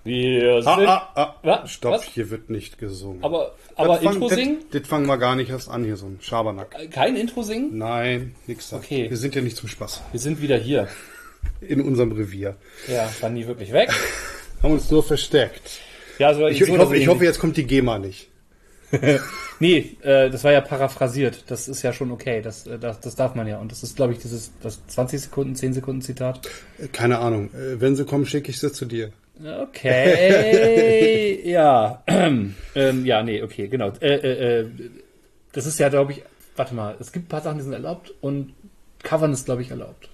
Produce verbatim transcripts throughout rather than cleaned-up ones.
Wir sind... Ah, ah, ah. Was? Stopp, Was? Hier wird nicht gesungen. Aber, aber das Intro fang, singen? Das, das fangen wir gar nicht erst an, hier so ein Schabernack. Kein Intro singen? Nein, nix da. Okay. Wir sind ja nicht zum Spaß. Wir sind wieder hier. In unserem Revier. Ja, waren nie wirklich weg. Haben uns nur verstärkt. Ja, also Ich, so, ich, hoffe, dass ich hoffe, jetzt kommt die GEMA nicht. Nee, äh, das war ja paraphrasiert. Das ist ja schon okay. Das, äh, das, das darf man ja. Und das ist, glaube ich, dieses das zwanzig Sekunden, zehn Sekunden Zitat. Keine Ahnung. Wenn sie kommen, schicke ich sie zu dir. Okay. Ja. ähm, ja, nee, okay, genau. Äh, äh, äh, das ist ja, glaube ich, warte mal, es gibt ein paar Sachen, die sind erlaubt und Covern ist, glaube ich, erlaubt.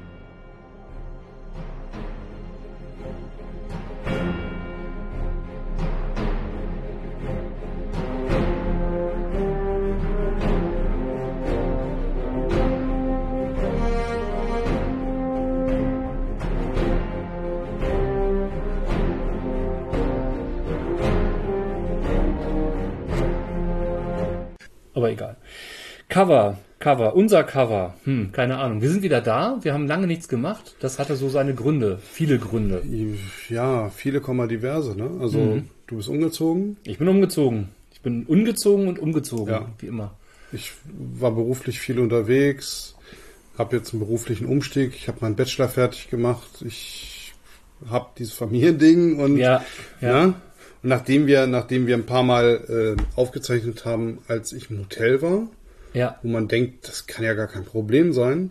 Aber egal. Cover, Cover, unser Cover. Hm, keine Ahnung. Wir sind wieder da. Wir haben lange nichts gemacht. Das hatte so seine Gründe. Viele Gründe. Ja, viele Komma diverse, ne? Also, Mhm. du bist umgezogen. Ich bin umgezogen. Ich bin ungezogen und umgezogen. Ja. Wie immer. Ich war beruflich viel unterwegs. Habe jetzt einen beruflichen Umstieg. Ich habe meinen Bachelor fertig gemacht. Ich habe dieses Familiending und Ja, ja. ja. Und nachdem wir, nachdem wir ein paar Mal äh, aufgezeichnet haben, als ich im Hotel war, Ja. wo man denkt, das kann ja gar kein Problem sein.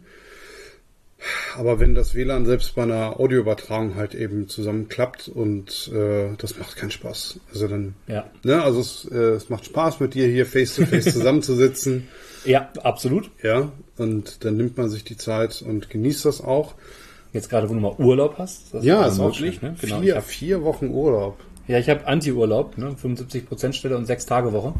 Aber wenn das W L A N selbst bei einer Audioübertragung halt eben zusammenklappt und äh, das macht keinen Spaß. Also dann, Ja. ne, also es, äh, es macht Spaß, mit dir hier face to face zusammenzusitzen. Ja, absolut. Ja, und dann nimmt man sich die Zeit und genießt das auch. Jetzt gerade, wo du mal Urlaub hast. Das Ja, ist ist auch möglich. schön, ne? Genau. Vier, Ich hab, vier Wochen Urlaub. ja, ich habe Anti-Urlaub, ne? fünfundsiebzig Prozent Stelle und sechs Tage Woche.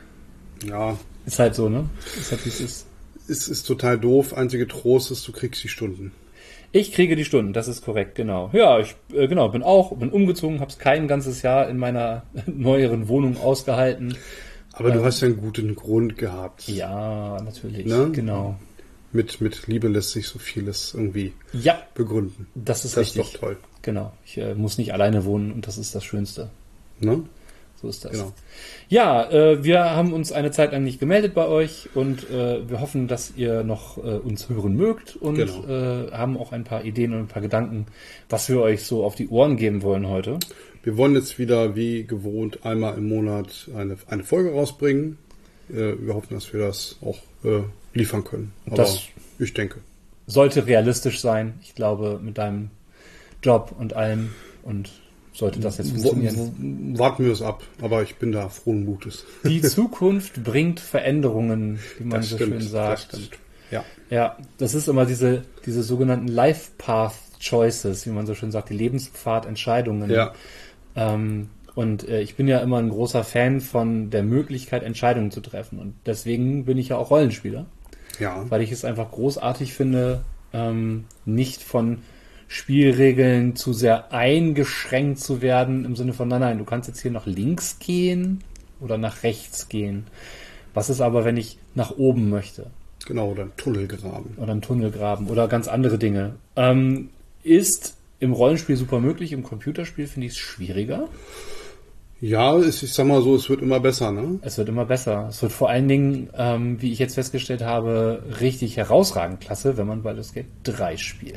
Ja, Ist halt so, ne? Ist halt, wie es ist. es ist total doof. Einzige Trost ist, du kriegst die Stunden. Ich kriege die Stunden, das ist korrekt, genau. Ja, ich äh, genau, bin auch, bin umgezogen, habe es kein ganzes Jahr in meiner neueren Wohnung ausgehalten. Aber du hast ja einen guten Grund gehabt. Ja, natürlich, Ne? genau. Mit, mit Liebe lässt sich so vieles irgendwie Ja, begründen. das ist Das ist richtig. doch toll. Genau, ich äh, muss nicht alleine wohnen und das ist das Schönste. Ne? So ist das. Genau. Ja, äh, wir haben uns eine Zeit lang nicht gemeldet bei euch und äh, wir hoffen, dass ihr noch äh, uns hören mögt und Genau. äh, haben auch ein paar Ideen und ein paar Gedanken, was wir euch so auf die Ohren geben wollen heute. Wir wollen jetzt wieder wie gewohnt einmal im Monat eine, eine Folge rausbringen. Äh, wir hoffen, dass wir das auch äh, liefern können. Aber Das- ich denke. Sollte realistisch sein, ich glaube, mit deinem Job und allem und sollte das jetzt funktionieren. W- w- Warten wir es ab, aber ich bin da frohen Mutes. Die Zukunft bringt Veränderungen, wie man Das so stimmt, schön das sagt. stimmt. Ja. Ja, das ist immer diese, diese sogenannten Life Path Choices, wie man so schön sagt, die Lebenspfad-Entscheidungen. Ja. Ähm, und äh, ich bin ja immer ein großer Fan von der Möglichkeit, Entscheidungen zu treffen. Und deswegen bin ich ja auch Rollenspieler, Ja. weil ich es einfach großartig finde, ähm, nicht von Spielregeln zu sehr eingeschränkt zu werden, im Sinne von, nein, nein, du kannst jetzt hier nach links gehen oder nach rechts gehen. Was ist aber, wenn ich nach oben möchte? Genau, oder ein Tunnel graben. Oder einen Tunnel graben oder ganz andere Dinge. Ähm, ist im Rollenspiel super möglich, im Computerspiel finde ich es schwieriger. Ja, es, ich sag mal so, es wird immer besser, ne? Es wird immer besser. Es wird vor allen Dingen, ähm, wie ich jetzt festgestellt habe, richtig herausragend klasse, wenn man Baldur's Gate drei spielt.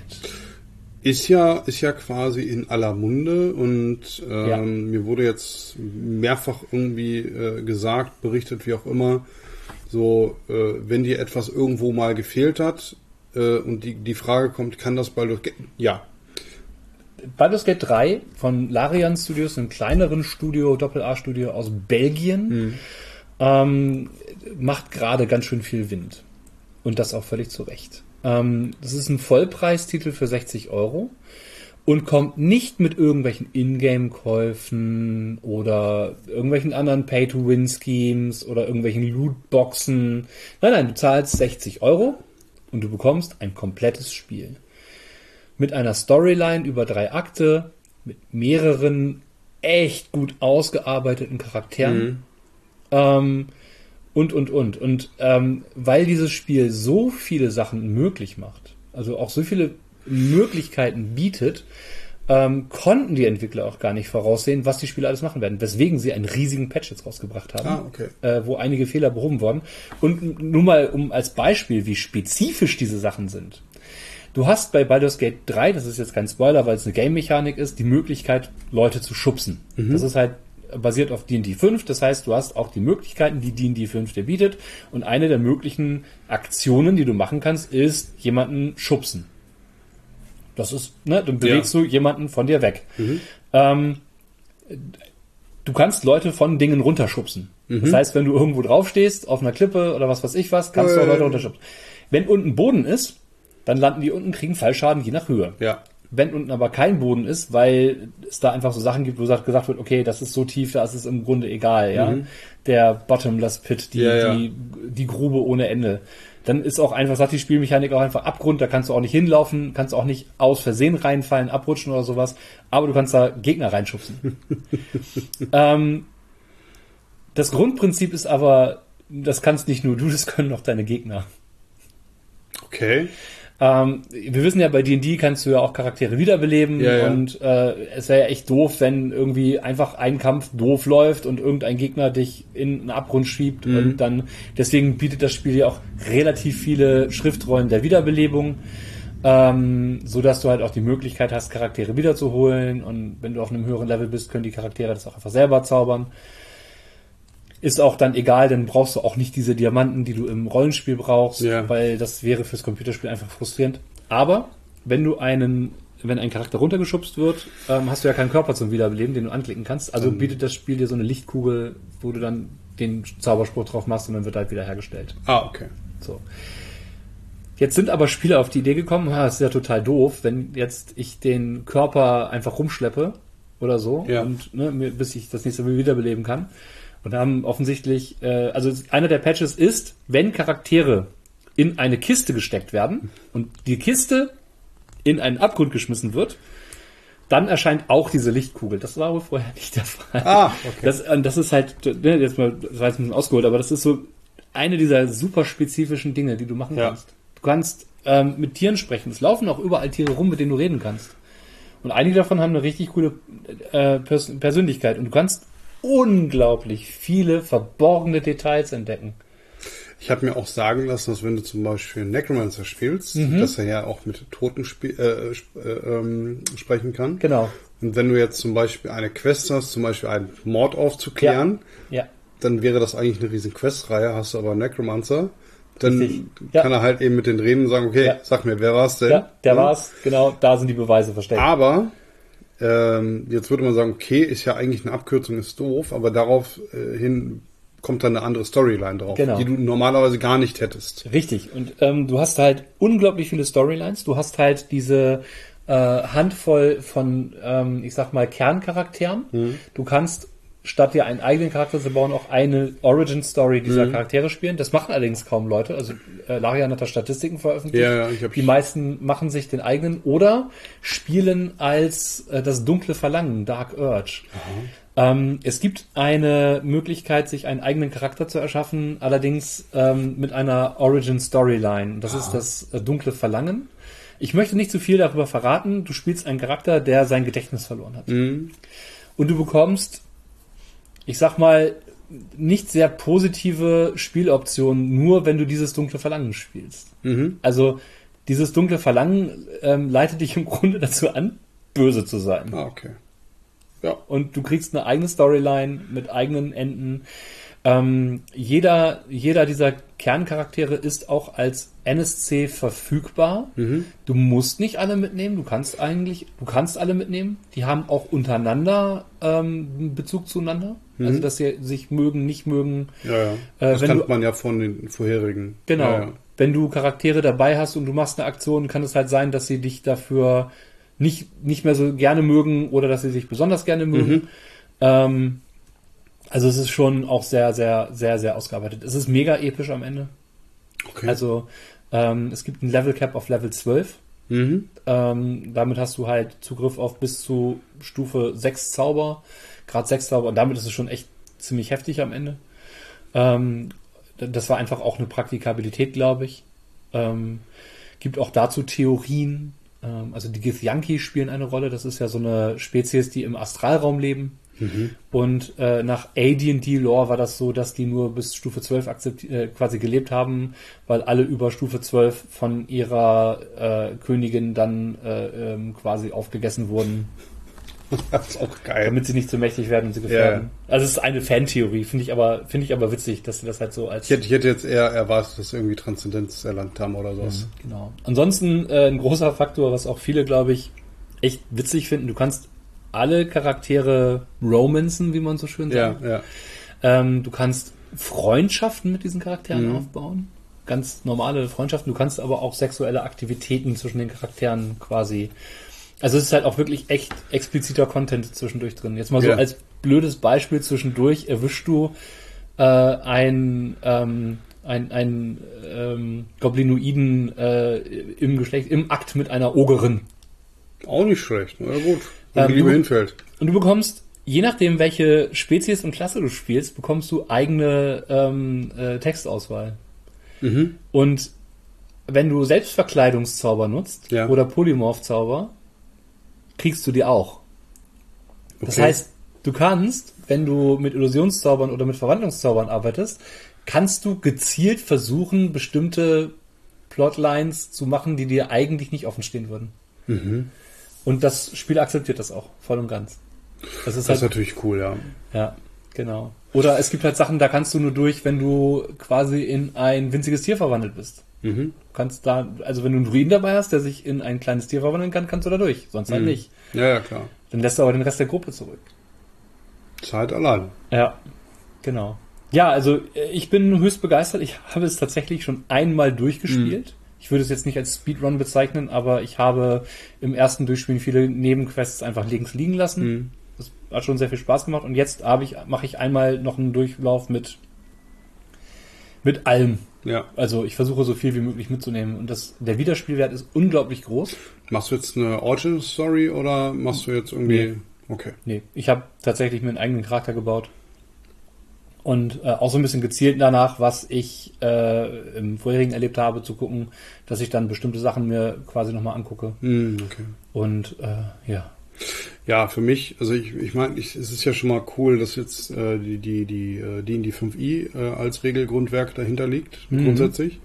Ist ja, ist ja quasi in aller Munde und ähm, Ja. mir wurde jetzt mehrfach irgendwie äh, gesagt, berichtet, wie auch immer, so, äh, wenn dir etwas irgendwo mal gefehlt hat äh, und die, die Frage kommt, kann das Baldur's Gate? Ja. Baldur's Gate drei von Larian Studios, einem kleineren Studio, Doppel-A-Studio aus Belgien, ähm, macht gerade ganz schön viel Wind. Und das auch völlig zu Recht. Ähm, das ist ein Vollpreistitel für sechzig Euro und kommt nicht mit irgendwelchen Ingame-Käufen oder irgendwelchen anderen Pay-to-Win-Schemes oder irgendwelchen Lootboxen. Nein, nein, du zahlst sechzig Euro und du bekommst ein komplettes Spiel. Mit einer Storyline über drei Akte, mit mehreren echt gut ausgearbeiteten Charakteren. Mhm. Ähm, und, und, und. Und ähm, weil dieses Spiel so viele Sachen möglich macht, also auch so viele Möglichkeiten bietet, ähm, konnten die Entwickler auch gar nicht voraussehen, was die Spieler alles machen werden, weswegen sie einen riesigen Patch jetzt rausgebracht haben, Ah, okay. äh, wo einige Fehler behoben wurden. Und nur mal um als Beispiel, wie spezifisch diese Sachen sind. Du hast bei Baldur's Gate drei, das ist jetzt kein Spoiler, weil es eine Game-Mechanik ist, die Möglichkeit, Leute zu schubsen. Mhm. Das ist halt basiert auf D und D fünf, das heißt, du hast auch die Möglichkeiten, die D und D fünf dir bietet. Und eine der möglichen Aktionen, die du machen kannst, ist jemanden schubsen. Das ist, ne, dann bewegst ja. du jemanden von dir weg. Mhm. Ähm, du kannst Leute von Dingen runterschubsen. Mhm. Das heißt, wenn du irgendwo draufstehst, auf einer Klippe oder was weiß ich was, kannst äh. du auch Leute runterschubsen. Wenn unten Boden ist, dann landen die unten, kriegen Fallschaden je nach Höhe. Ja. Wenn unten aber kein Boden ist, weil es da einfach so Sachen gibt, wo gesagt wird, okay, das ist so tief, da ist es im Grunde egal, ja. Mhm. Der Bottomless Pit, die, ja, ja. die, die Grube ohne Ende. Dann ist auch einfach, sagt die Spielmechanik auch einfach Abgrund, da kannst du auch nicht hinlaufen, kannst auch nicht aus Versehen reinfallen, abrutschen oder sowas, aber du kannst da Gegner reinschubsen. ähm, das Grundprinzip ist aber, das kannst nicht nur du, das können auch deine Gegner. Okay. Ähm, wir wissen ja, bei D und D kannst du ja auch Charaktere wiederbeleben ja, ja. und äh, es wäre ja echt doof, wenn irgendwie einfach ein Kampf doof läuft und irgendein Gegner dich in einen Abgrund schiebt mhm. und dann, deswegen bietet das Spiel ja auch relativ viele Schriftrollen der Wiederbelebung, ähm, so dass du halt auch die Möglichkeit hast, Charaktere wiederzuholen und wenn du auf einem höheren Level bist, können die Charaktere das auch einfach selber zaubern. Ist auch dann egal, dann brauchst du auch nicht diese Diamanten, die du im Rollenspiel brauchst, ja. weil das wäre fürs Computerspiel einfach frustrierend. Aber wenn du einen, wenn ein Charakter runtergeschubst wird, ähm, hast du ja keinen Körper zum Wiederbeleben, den du anklicken kannst. Also mhm. bietet das Spiel dir so eine Lichtkugel, wo du dann den Zauberspruch drauf machst und dann wird halt wieder hergestellt. Ah, okay. So. Jetzt sind aber Spieler auf die Idee gekommen, ah, das ist ja total doof, wenn jetzt ich den Körper einfach rumschleppe oder so ja. und ne, bis ich das nächste Mal wiederbeleben kann. Und haben offensichtlich, äh, also einer der Patches ist, wenn Charaktere in eine Kiste gesteckt werden und die Kiste in einen Abgrund geschmissen wird, dann erscheint auch diese Lichtkugel. Das war wohl vorher nicht der Fall. Ah, okay. Das, das ist halt, ne, jetzt mal, das war jetzt ein bisschen ausgeholt, aber das ist so eine dieser super spezifischen Dinge, die du machen ja. kannst. Du kannst ähm, mit Tieren sprechen. Es laufen auch überall Tiere rum, mit denen du reden kannst. Und einige davon haben eine richtig coole äh, Pers- Persönlichkeit. Und du kannst unglaublich viele verborgene Details entdecken. Ich habe mir auch sagen lassen, dass wenn du zum Beispiel Necromancer spielst, mhm. dass er ja auch mit Toten spie- äh, äh, äh, sprechen kann. Genau. Und wenn du jetzt zum Beispiel eine Quest hast, zum Beispiel einen Mord aufzuklären, ja. Ja. dann wäre das eigentlich eine riesen Questreihe. Hast du aber Necromancer, dann ja. kann er halt eben mit den reden und sagen, okay, ja. sag mir, wer war's denn? Ja, der ja. war's, genau, da sind die Beweise versteckt. Aber ähm, jetzt würde man sagen, okay, ist ja eigentlich eine Abkürzung, ist doof, aber darauf äh, hin kommt dann eine andere Storyline drauf, genau. die du normalerweise gar nicht hättest. Richtig, und ähm, du hast halt unglaublich viele Storylines, du hast halt diese äh, Handvoll von, ähm, ich sag mal, Kerncharakteren. Mhm. Du kannst statt dir einen eigenen Charakter zu bauen, auch eine Origin-Story dieser mhm. Charaktere spielen. Das machen allerdings kaum Leute. Also äh, Larian hat da Statistiken veröffentlicht. Ja, ja, ich hab Die meisten machen sich den eigenen oder spielen als äh, das dunkle Verlangen, Dark Urge. Ähm, es gibt eine Möglichkeit, sich einen eigenen Charakter zu erschaffen, allerdings ähm, mit einer Origin-Storyline. Das Aha. ist das äh, dunkle Verlangen. Ich möchte nicht zu viel darüber verraten. Du spielst einen Charakter, der sein Gedächtnis verloren hat. Mhm. Und du bekommst, ich sag mal, nicht sehr positive Spieloptionen, nur wenn du dieses dunkle Verlangen spielst. Mhm. Also dieses dunkle Verlangen ähm, leitet dich im Grunde dazu an, böse zu sein. Ah, okay. Ja. Und du kriegst eine eigene Storyline mit eigenen Enden. Ähm, jeder, jeder dieser Kerncharaktere ist auch als N S C verfügbar. Mhm. Du musst nicht alle mitnehmen, du kannst eigentlich, du kannst alle mitnehmen. Die haben auch untereinander ähm, einen Bezug zueinander. Mhm. Also, dass sie sich mögen, nicht mögen. Ja, ja. Äh, das wenn kennt du, man ja von den vorherigen. Genau. Ja, ja. Wenn du Charaktere dabei hast und du machst eine Aktion, kann es halt sein, dass sie dich dafür nicht, nicht mehr so gerne mögen oder dass sie sich besonders gerne mögen. Mhm. Ähm, Also es ist schon auch sehr, sehr, sehr, sehr ausgearbeitet. Es ist mega episch am Ende. Okay. Also ähm, es gibt ein Level Cap auf Level zwölf. Mhm. Ähm, damit hast du halt Zugriff auf bis zu Stufe sechs Zauber, Grad sechs Zauber. Und damit ist es schon echt ziemlich heftig am Ende. Ähm, das war einfach auch eine Praktikabilität, glaube ich. Ähm, gibt auch dazu Theorien. Ähm, also die Githyanki spielen eine Rolle. Das ist ja so eine Spezies, die im Astralraum leben. Mhm. Und äh, nach A D und D-Lore war das so, dass die nur bis Stufe zwölf akzepti- äh, quasi gelebt haben, weil alle über Stufe zwölf von ihrer äh, Königin dann äh, ähm, quasi aufgegessen wurden. Das ist auch geil. Damit sie nicht zu mächtig werden und sie gefährden. Ja. Also es ist eine Fantheorie, finde ich aber finde ich aber witzig, dass sie das halt so als... Ich hätte, ich hätte jetzt eher erwartet, dass sie irgendwie Transzendenz erlangt haben oder sowas. Mhm, genau. Ansonsten äh, ein großer Faktor, was auch viele, glaube ich, echt witzig finden, du kannst alle Charaktere romanzen, wie man so schön sagt. Ja, ja. Ähm, du kannst Freundschaften mit diesen Charakteren mhm. aufbauen. Ganz normale Freundschaften. Du kannst aber auch sexuelle Aktivitäten zwischen den Charakteren quasi... Also es ist halt auch wirklich echt expliziter Content zwischendurch drin. Jetzt mal so ja. als blödes Beispiel zwischendurch erwischst du äh, ein, ähm, ein, ein ähm, Goblinoiden äh, im Geschlecht, im Akt mit einer Ogerin. Auch nicht schlecht, na gut. Ähm, Wie du, hinfällt. Und du bekommst, je nachdem welche Spezies und Klasse du spielst, bekommst du eigene ähm, äh, Textauswahl. Mhm. Und wenn du Selbstverkleidungszauber nutzt ja. oder Polymorphzauber, kriegst du die auch. Das okay. heißt, du kannst, wenn du mit Illusionszaubern oder mit Verwandlungszaubern arbeitest, kannst du gezielt versuchen, bestimmte Plotlines zu machen, die dir eigentlich nicht offen stehen würden. Mhm. Und das Spiel akzeptiert das auch, voll und ganz. Das ist, das halt, ist natürlich cool, ja. Ja, genau. Oder es gibt halt Sachen, da kannst du nur durch, wenn du quasi in ein winziges Tier verwandelt bist. Mhm. Du kannst da, also wenn du einen Druiden dabei hast, der sich in ein kleines Tier verwandeln kann, kannst du da durch. Sonst halt mhm. nicht. Ja, ja, klar. Dann lässt du aber den Rest der Gruppe zurück. Zeit allein. Ja, genau. Ja, also ich bin höchst begeistert. Ich habe es tatsächlich schon einmal durchgespielt. Mhm. Ich würde es jetzt nicht als Speedrun bezeichnen, aber ich habe im ersten Durchspielen viele Nebenquests einfach links liegen lassen. Mhm. Das hat schon sehr viel Spaß gemacht. Und jetzt habe ich, mache ich einmal noch einen Durchlauf mit, mit allem. Ja. Also ich versuche so viel wie möglich mitzunehmen. Und das, der Wiederspielwert ist unglaublich groß. Machst du jetzt eine Origin Story oder machst du jetzt irgendwie... Nee. Okay. Nee, ich habe tatsächlich mir einen eigenen Charakter gebaut. Und äh, auch so ein bisschen gezielt danach, was ich äh, im vorherigen erlebt habe, zu gucken, dass ich dann bestimmte Sachen mir quasi nochmal angucke. Mm, okay. Und äh, ja. Ja, für mich, also ich, ich meine, ich, es ist ja schon mal cool, dass jetzt äh, die die die äh, D und D fünf i äh, als Regelgrundwerk dahinter liegt, mhm. grundsätzlich.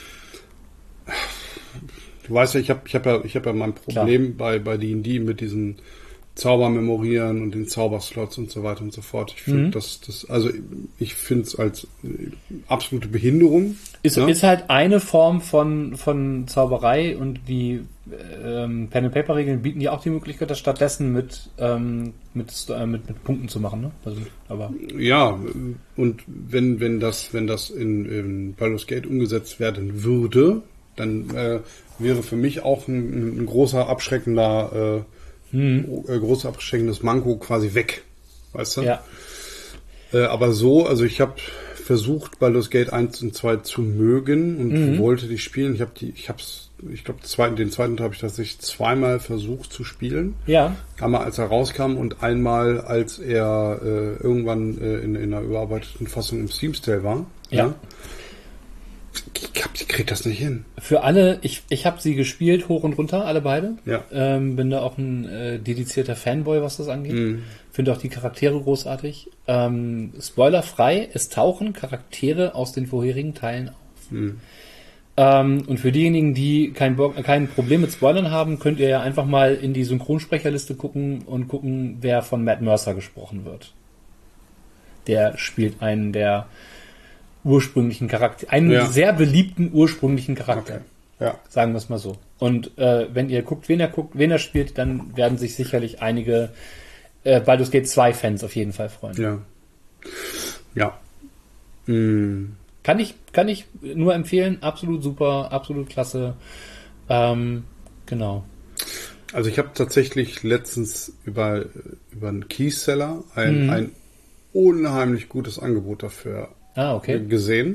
Du weißt ja, ich habe ich habe ja ich habe ja mein Problem Klar. bei bei D und D mit diesen Zauber memorieren und den Zauberslots und so weiter und so fort. Ich finde mhm. das, das, also ich finde es als absolute Behinderung. Ist, ne? Ist halt eine Form von, von Zauberei und die ähm, Pen-and-Paper-Regeln bieten ja auch die Möglichkeit, das stattdessen mit, ähm, mit, äh, mit, mit Punkten zu machen. Ne? Also, aber ja, und wenn, wenn das, wenn das in, in Baldur's Gate umgesetzt werden würde, dann äh, wäre für mich auch ein, ein großer abschreckender äh, Hm. groß abgeschenkendes Manko quasi weg, weißt du? Ja. Äh, aber so, also ich habe versucht, Baldur's Gate eins und zwei zu mögen und mhm. wollte die spielen. Ich habe die, ich hab's, ich glaube, zweiten, den zweiten habe ich tatsächlich zweimal versucht zu spielen. Ja. Einmal als er rauskam und einmal als er äh, irgendwann äh, in, in einer überarbeiteten Fassung im Steam Sale war. Ja. ja. Ich, hab, ich krieg das nicht hin. Für alle, ich, ich habe sie gespielt, hoch und runter, alle beide. Ja. Ähm, bin da auch ein äh, dedizierter Fanboy, was das angeht. Mhm. Finde auch die Charaktere großartig. Ähm, spoilerfrei, es tauchen Charaktere aus den vorherigen Teilen auf. Mhm. Ähm, und für diejenigen, die kein, Bo- kein Problem mit Spoilern haben, könnt ihr ja einfach mal in die Synchronsprecherliste gucken und gucken, wer von Matt Mercer gesprochen wird. Der spielt einen der ursprünglichen Charakter, einen ja. sehr beliebten ursprünglichen Charakter. Okay. Ja. Sagen wir es mal so. Und äh, wenn ihr guckt, wen er guckt, wen er spielt, dann werden sich sicherlich einige äh, Baldur's Gate zwei Fans auf jeden Fall freuen. Ja. Ja. Mhm. Kann ich, kann ich nur empfehlen. Absolut super, absolut klasse. Ähm, genau. Also ich habe tatsächlich letztens über, über einen Keyseller ein, mhm. ein unheimlich gutes Angebot dafür Ah, okay. gesehen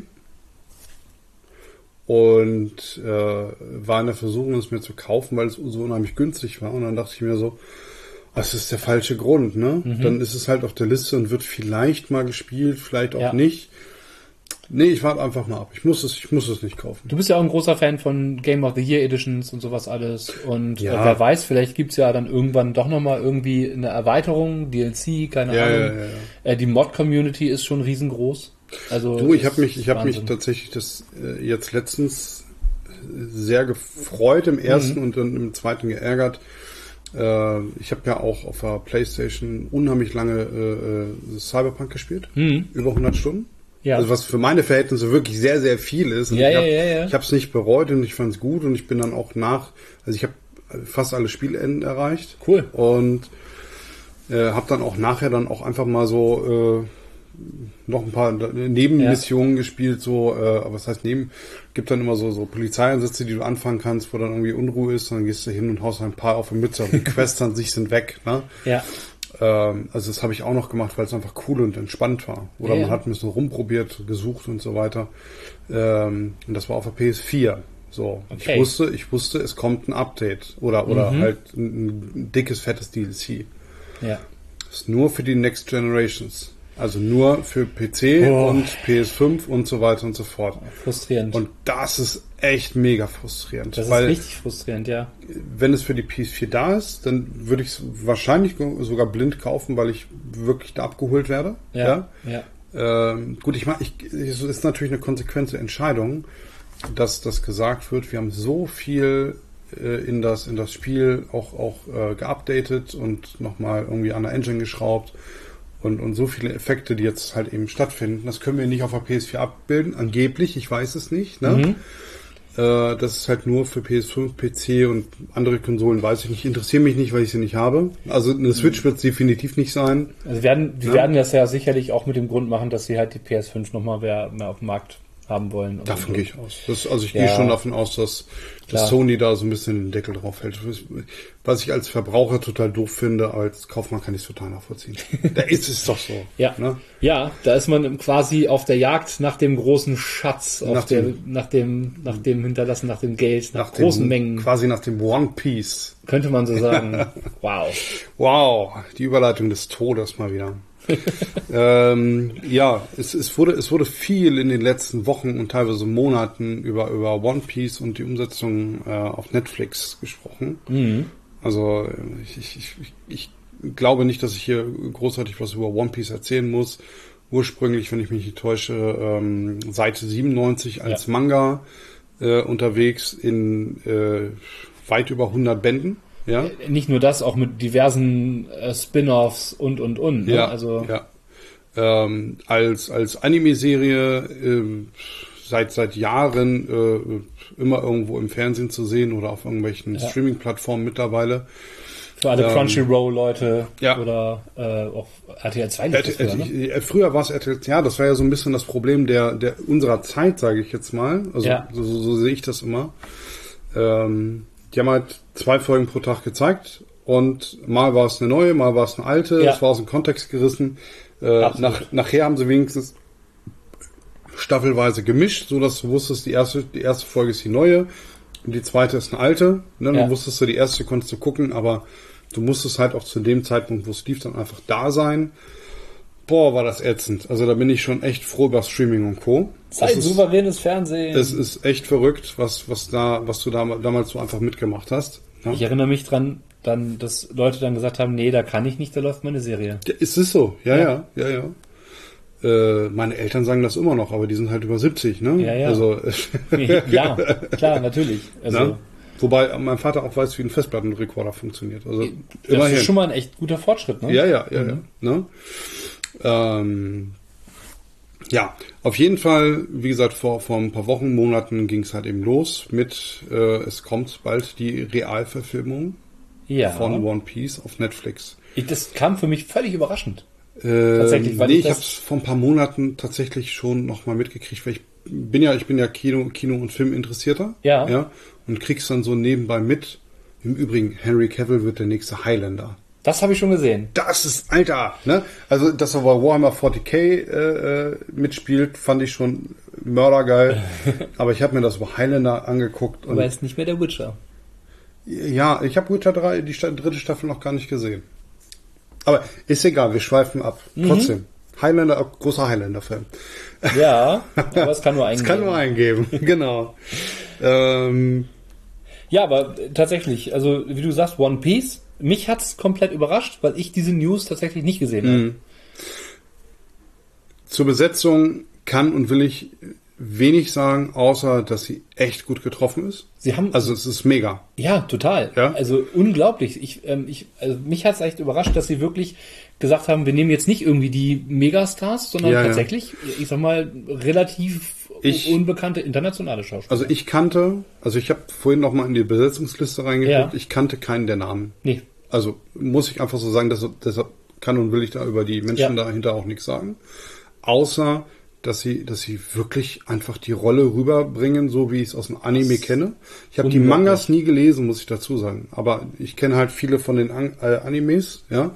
und äh, war in der Versuchung, es mir zu kaufen, weil es so unheimlich günstig war. Und dann dachte ich mir so, das ist der falsche Grund, ne? Mhm. Dann ist es halt auf der Liste und wird vielleicht mal gespielt, vielleicht auch ja. nicht. Nee, ich warte einfach mal ab. Ich muss es, ich muss es nicht kaufen. Du bist ja auch ein großer Fan von Game of the Year Editions und sowas alles. Und Ja. äh, wer weiß, vielleicht gibt's ja dann irgendwann doch nochmal irgendwie eine Erweiterung, D L C, keine Ja, Ahnung. ja, ja, ja. Äh, die Mod-Community ist schon riesengroß. Also Du, ich ist habe mich, ich habe mich Wahnsinn. tatsächlich das äh, jetzt letztens sehr gefreut im ersten Mhm. und dann im zweiten geärgert. Äh, ich habe ja auch auf der PlayStation unheimlich lange äh, äh, Cyberpunk gespielt, Mhm. über hundert Stunden. Ja. Also was für meine Verhältnisse wirklich sehr, sehr viel ist. Und Ja, ich ja, habe ja, ja. ich habe es nicht bereut und ich fand es gut und ich bin dann auch nach, also ich habe fast alle Spielenden erreicht. Cool. Und äh, habe dann auch nachher dann auch einfach mal so äh, noch ein paar Nebenmissionen ja. gespielt, so, äh, aber was heißt neben, gibt dann immer so, so Polizeieinsätze, die du anfangen kannst, wo dann irgendwie Unruhe ist, dann gehst du hin und haust ein paar auf die Mütze, die Quests an sich sind weg, ne? Ja. Ähm, also das habe ich auch noch gemacht, weil es einfach cool und entspannt war. Oder Ja. man hat ein bisschen rumprobiert, gesucht und so weiter. Ähm, und das war auf der P S vier. So, Okay. ich wusste, ich wusste, es kommt ein Update oder, oder Mhm. halt ein, ein dickes, fettes D L C. Ja. Das ist nur für die Next Generations. Also nur für P C Oh. und P S fünf und so weiter und so fort. Frustrierend. Und das ist echt mega frustrierend. das ist weil richtig frustrierend, ja. wenn es für die P S vier da ist, dann würde ich es wahrscheinlich sogar blind kaufen, weil ich wirklich da abgeholt werde. Ja. Ja. Ähm, gut, ich meine, ich, es ist natürlich eine konsequente Entscheidung, dass das gesagt wird. Wir haben so viel äh, in das in das Spiel auch auch äh, geupdatet und nochmal irgendwie an der Engine geschraubt und und so viele Effekte, die jetzt halt eben stattfinden. Das können wir nicht auf der P S vier abbilden, angeblich. Ich weiß es nicht. Ne? Mhm. Äh, das ist halt nur für P S fünf, P C und andere Konsolen, weiß ich nicht. Interessieren mich nicht, weil ich sie nicht habe. Also eine Switch wird es definitiv nicht sein. Also werden, die Ja. werden das ja sicherlich auch mit dem Grund machen, dass sie halt die P S fünf nochmal mehr, mehr auf dem Markt haben wollen. Und Davon so. gehe ich aus. Das, also ich Ja. gehe schon davon aus, dass, Klar. dass Sony da so ein bisschen den Deckel drauf hält. Was ich als Verbraucher total doof finde, als Kaufmann kann ich es total nachvollziehen. Da ist es doch so. Ja. Ne? Ja, da ist man quasi auf der Jagd nach dem großen Schatz, auf Nach der, dem- nach dem, nach dem Hinterlassen, nach dem Geld, nach, Nach großen dem, Mengen, Quasi nach dem One Piece. könnte man so sagen. Wow. Wow, die Überleitung des Todes mal wieder. ähm, ja, es, es wurde es wurde viel in den letzten Wochen und teilweise Monaten über über One Piece und die Umsetzung äh, auf Netflix gesprochen. Mhm. Also ich, ich, ich, ich glaube nicht, dass ich hier großartig was über One Piece erzählen muss. Ursprünglich, wenn ich mich nicht täusche, ähm, Seite siebenundneunzig als Ja. Manga äh, unterwegs in äh, weit über hundert Bänden. Ja, Nicht nur das, auch mit diversen äh, Spin-offs und, und, und. Ne? ja, Also, ja. Ähm, als als Anime-Serie ähm, seit seit Jahren äh, immer irgendwo im Fernsehen zu sehen oder auf irgendwelchen Ja. Streaming-Plattformen mittlerweile. für alle ähm, Crunchyroll-Leute ja. oder äh, auch R T L zwei lief das R T früher, ne? L, früher war es R T L, ja, das war ja so ein bisschen das Problem der, der unserer Zeit, sage ich jetzt mal. Also Ja. so, so, so sehe ich das immer. Ähm, die haben halt zwei Folgen pro Tag gezeigt und mal war es eine neue, mal war es eine alte. Ja. Das war aus dem Kontext gerissen. Äh, Absolut. nach, nachher haben sie wenigstens staffelweise gemischt, so dass du wusstest, die erste, die erste Folge ist die neue und die zweite ist eine alte. Ne? Ja. Du wusstest du, die erste konntest du gucken, aber du musstest halt auch zu dem Zeitpunkt, wo es lief, dann einfach da sein. Boah, war das ätzend. Also da bin ich schon echt froh über Streaming und Co. Zeit, Das ist, souveränes Fernsehen. es ist echt verrückt, was, was da, was du da, damals so einfach mitgemacht hast. Ja? Ich erinnere mich dran, dann, dass Leute dann gesagt haben, nee, da kann ich nicht, da läuft meine Serie. Ja, es ist so, ja, Ja. ja, ja, ja. Äh, meine Eltern sagen das immer noch, aber die sind halt über siebzig, ne? Ja, ja. Also, Ja, klar, natürlich. Also, ne? Wobei mein Vater auch weiß, wie ein Festplattenrekorder funktioniert. Also das immerhin. ist schon mal ein echt guter Fortschritt, ne? Ja, ja, ja, Mhm. ja. Ne? Ähm, ja, auf jeden Fall, wie gesagt, vor, vor ein paar Wochen, Monaten ging es halt eben los mit, äh, es kommt bald die Realverfilmung Ja. von One Piece auf Netflix. Ich, das kam für mich völlig überraschend. Äh, Tatsächlich, weil nee, ich ich das- habe es vor ein paar Monaten tatsächlich schon nochmal mitgekriegt, weil ich bin ja, ich bin ja Kino, Kino und Film interessierter. Ja. ja. Und krieg's dann so nebenbei mit. Im Übrigen, Henry Cavill wird der nächste Highlander. Das habe ich schon gesehen. Das ist, Alter, ne? Also, dass er bei Warhammer vierzig K äh, äh, mitspielt, fand ich schon mördergeil. Aber ich habe mir das bei Highlander angeguckt. Und Aber er ist nicht mehr der Witcher. ja, ich habe Witcher drei, die Sta- dritte Staffel noch gar nicht gesehen. Aber ist egal, wir schweifen ab. Mhm. Trotzdem. Highlander, großer Highlander-Fan. Ja, aber es kann nur eingeben. Es kann nur eingeben, genau. ähm, ja, aber tatsächlich, also wie du sagst, One Piece, mich hat's komplett überrascht, weil ich diese News tatsächlich nicht gesehen habe. mh. Zur Besetzung kann und will ich wenig sagen, außer dass sie echt gut getroffen ist. Sie haben Also es ist mega. Ja, total. Ja? Also unglaublich. Ich, ähm, ich, also mich hat es echt überrascht, dass sie wirklich gesagt haben, wir nehmen jetzt nicht irgendwie die Megastars, sondern Ja, ja. tatsächlich, ich sag mal, relativ Ich- unbekannte internationale Schauspieler. Also ich kannte, also ich habe vorhin noch mal in die Besetzungsliste reingeguckt, Ja. ich kannte keinen der Namen. Nee. Also muss ich einfach so sagen, dass, deshalb kann und will ich da über die Menschen Ja. dahinter auch nichts sagen. Außer, dass sie, dass sie wirklich einfach die Rolle rüberbringen, so wie ich es aus dem Anime kenne. Ich habe die unglaublich. Mangas nie gelesen, muss ich dazu sagen. Aber ich kenne halt viele von den An äh, Animes, ja.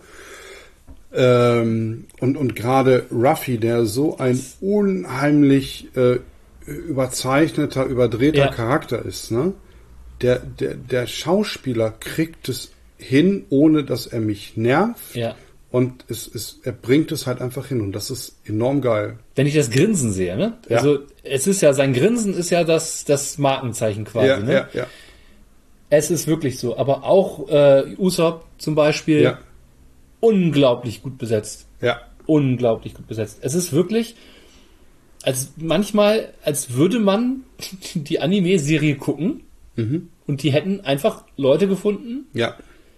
Ähm, und und gerade Ruffy, der so ein unheimlich äh, überzeichneter, überdrehter Ja. Charakter ist, ne? Der, der, der Schauspieler kriegt es hin, ohne dass er mich nervt. Ja. Und es, es, er bringt es halt einfach hin. Und das ist enorm geil. Wenn ich das Grinsen sehe, ne? Ja. Also es ist ja, sein Grinsen ist ja das, das Markenzeichen quasi, ja, ne? ja, ja, Es ist wirklich so. Aber auch äh, Usopp zum Beispiel, ja, unglaublich gut besetzt. ja. Unglaublich gut besetzt. Es ist wirklich, als manchmal, als würde man die Anime-Serie gucken Mhm. und die hätten einfach Leute gefunden. Ja,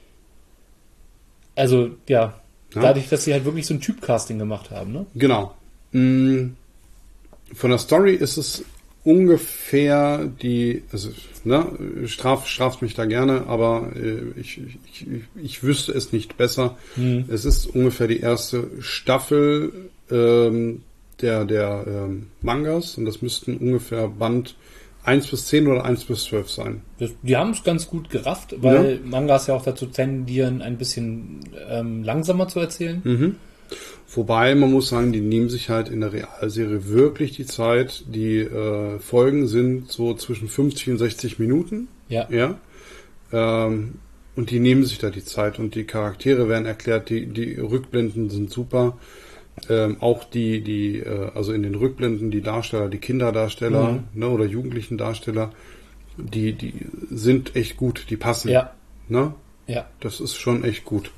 Also, ja, Ja. dadurch, dass sie halt wirklich so ein Typcasting gemacht haben, ne? genau. Mm, Von der Story ist es ungefähr die, also, ne, straf, straft mich da gerne, aber äh, ich, ich, ich, ich wüsste es nicht besser. Hm. Es ist ungefähr die erste Staffel ähm, der, der ähm, Mangas und das müssten ungefähr Band eins bis zehn oder eins bis zwölf sein. Das, die haben es ganz gut gerafft, weil Mangas ja auch dazu tendieren, ein bisschen ähm, langsamer zu erzählen. Mhm. Wobei, man muss sagen, die nehmen sich halt in der Realserie wirklich die Zeit. Die äh, Folgen sind so zwischen fünfzig und sechzig Minuten. Ja. Ja. Ähm, und die nehmen sich da die Zeit und die Charaktere werden erklärt, die, die Rückblenden sind super. Ähm, auch die, die, äh, also in den Rückblenden die Darsteller, die Kinderdarsteller, Mhm. ne, oder jugendlichen Darsteller, die, die sind echt gut, die passen. Ja, Ne? ja. Das ist schon echt gut.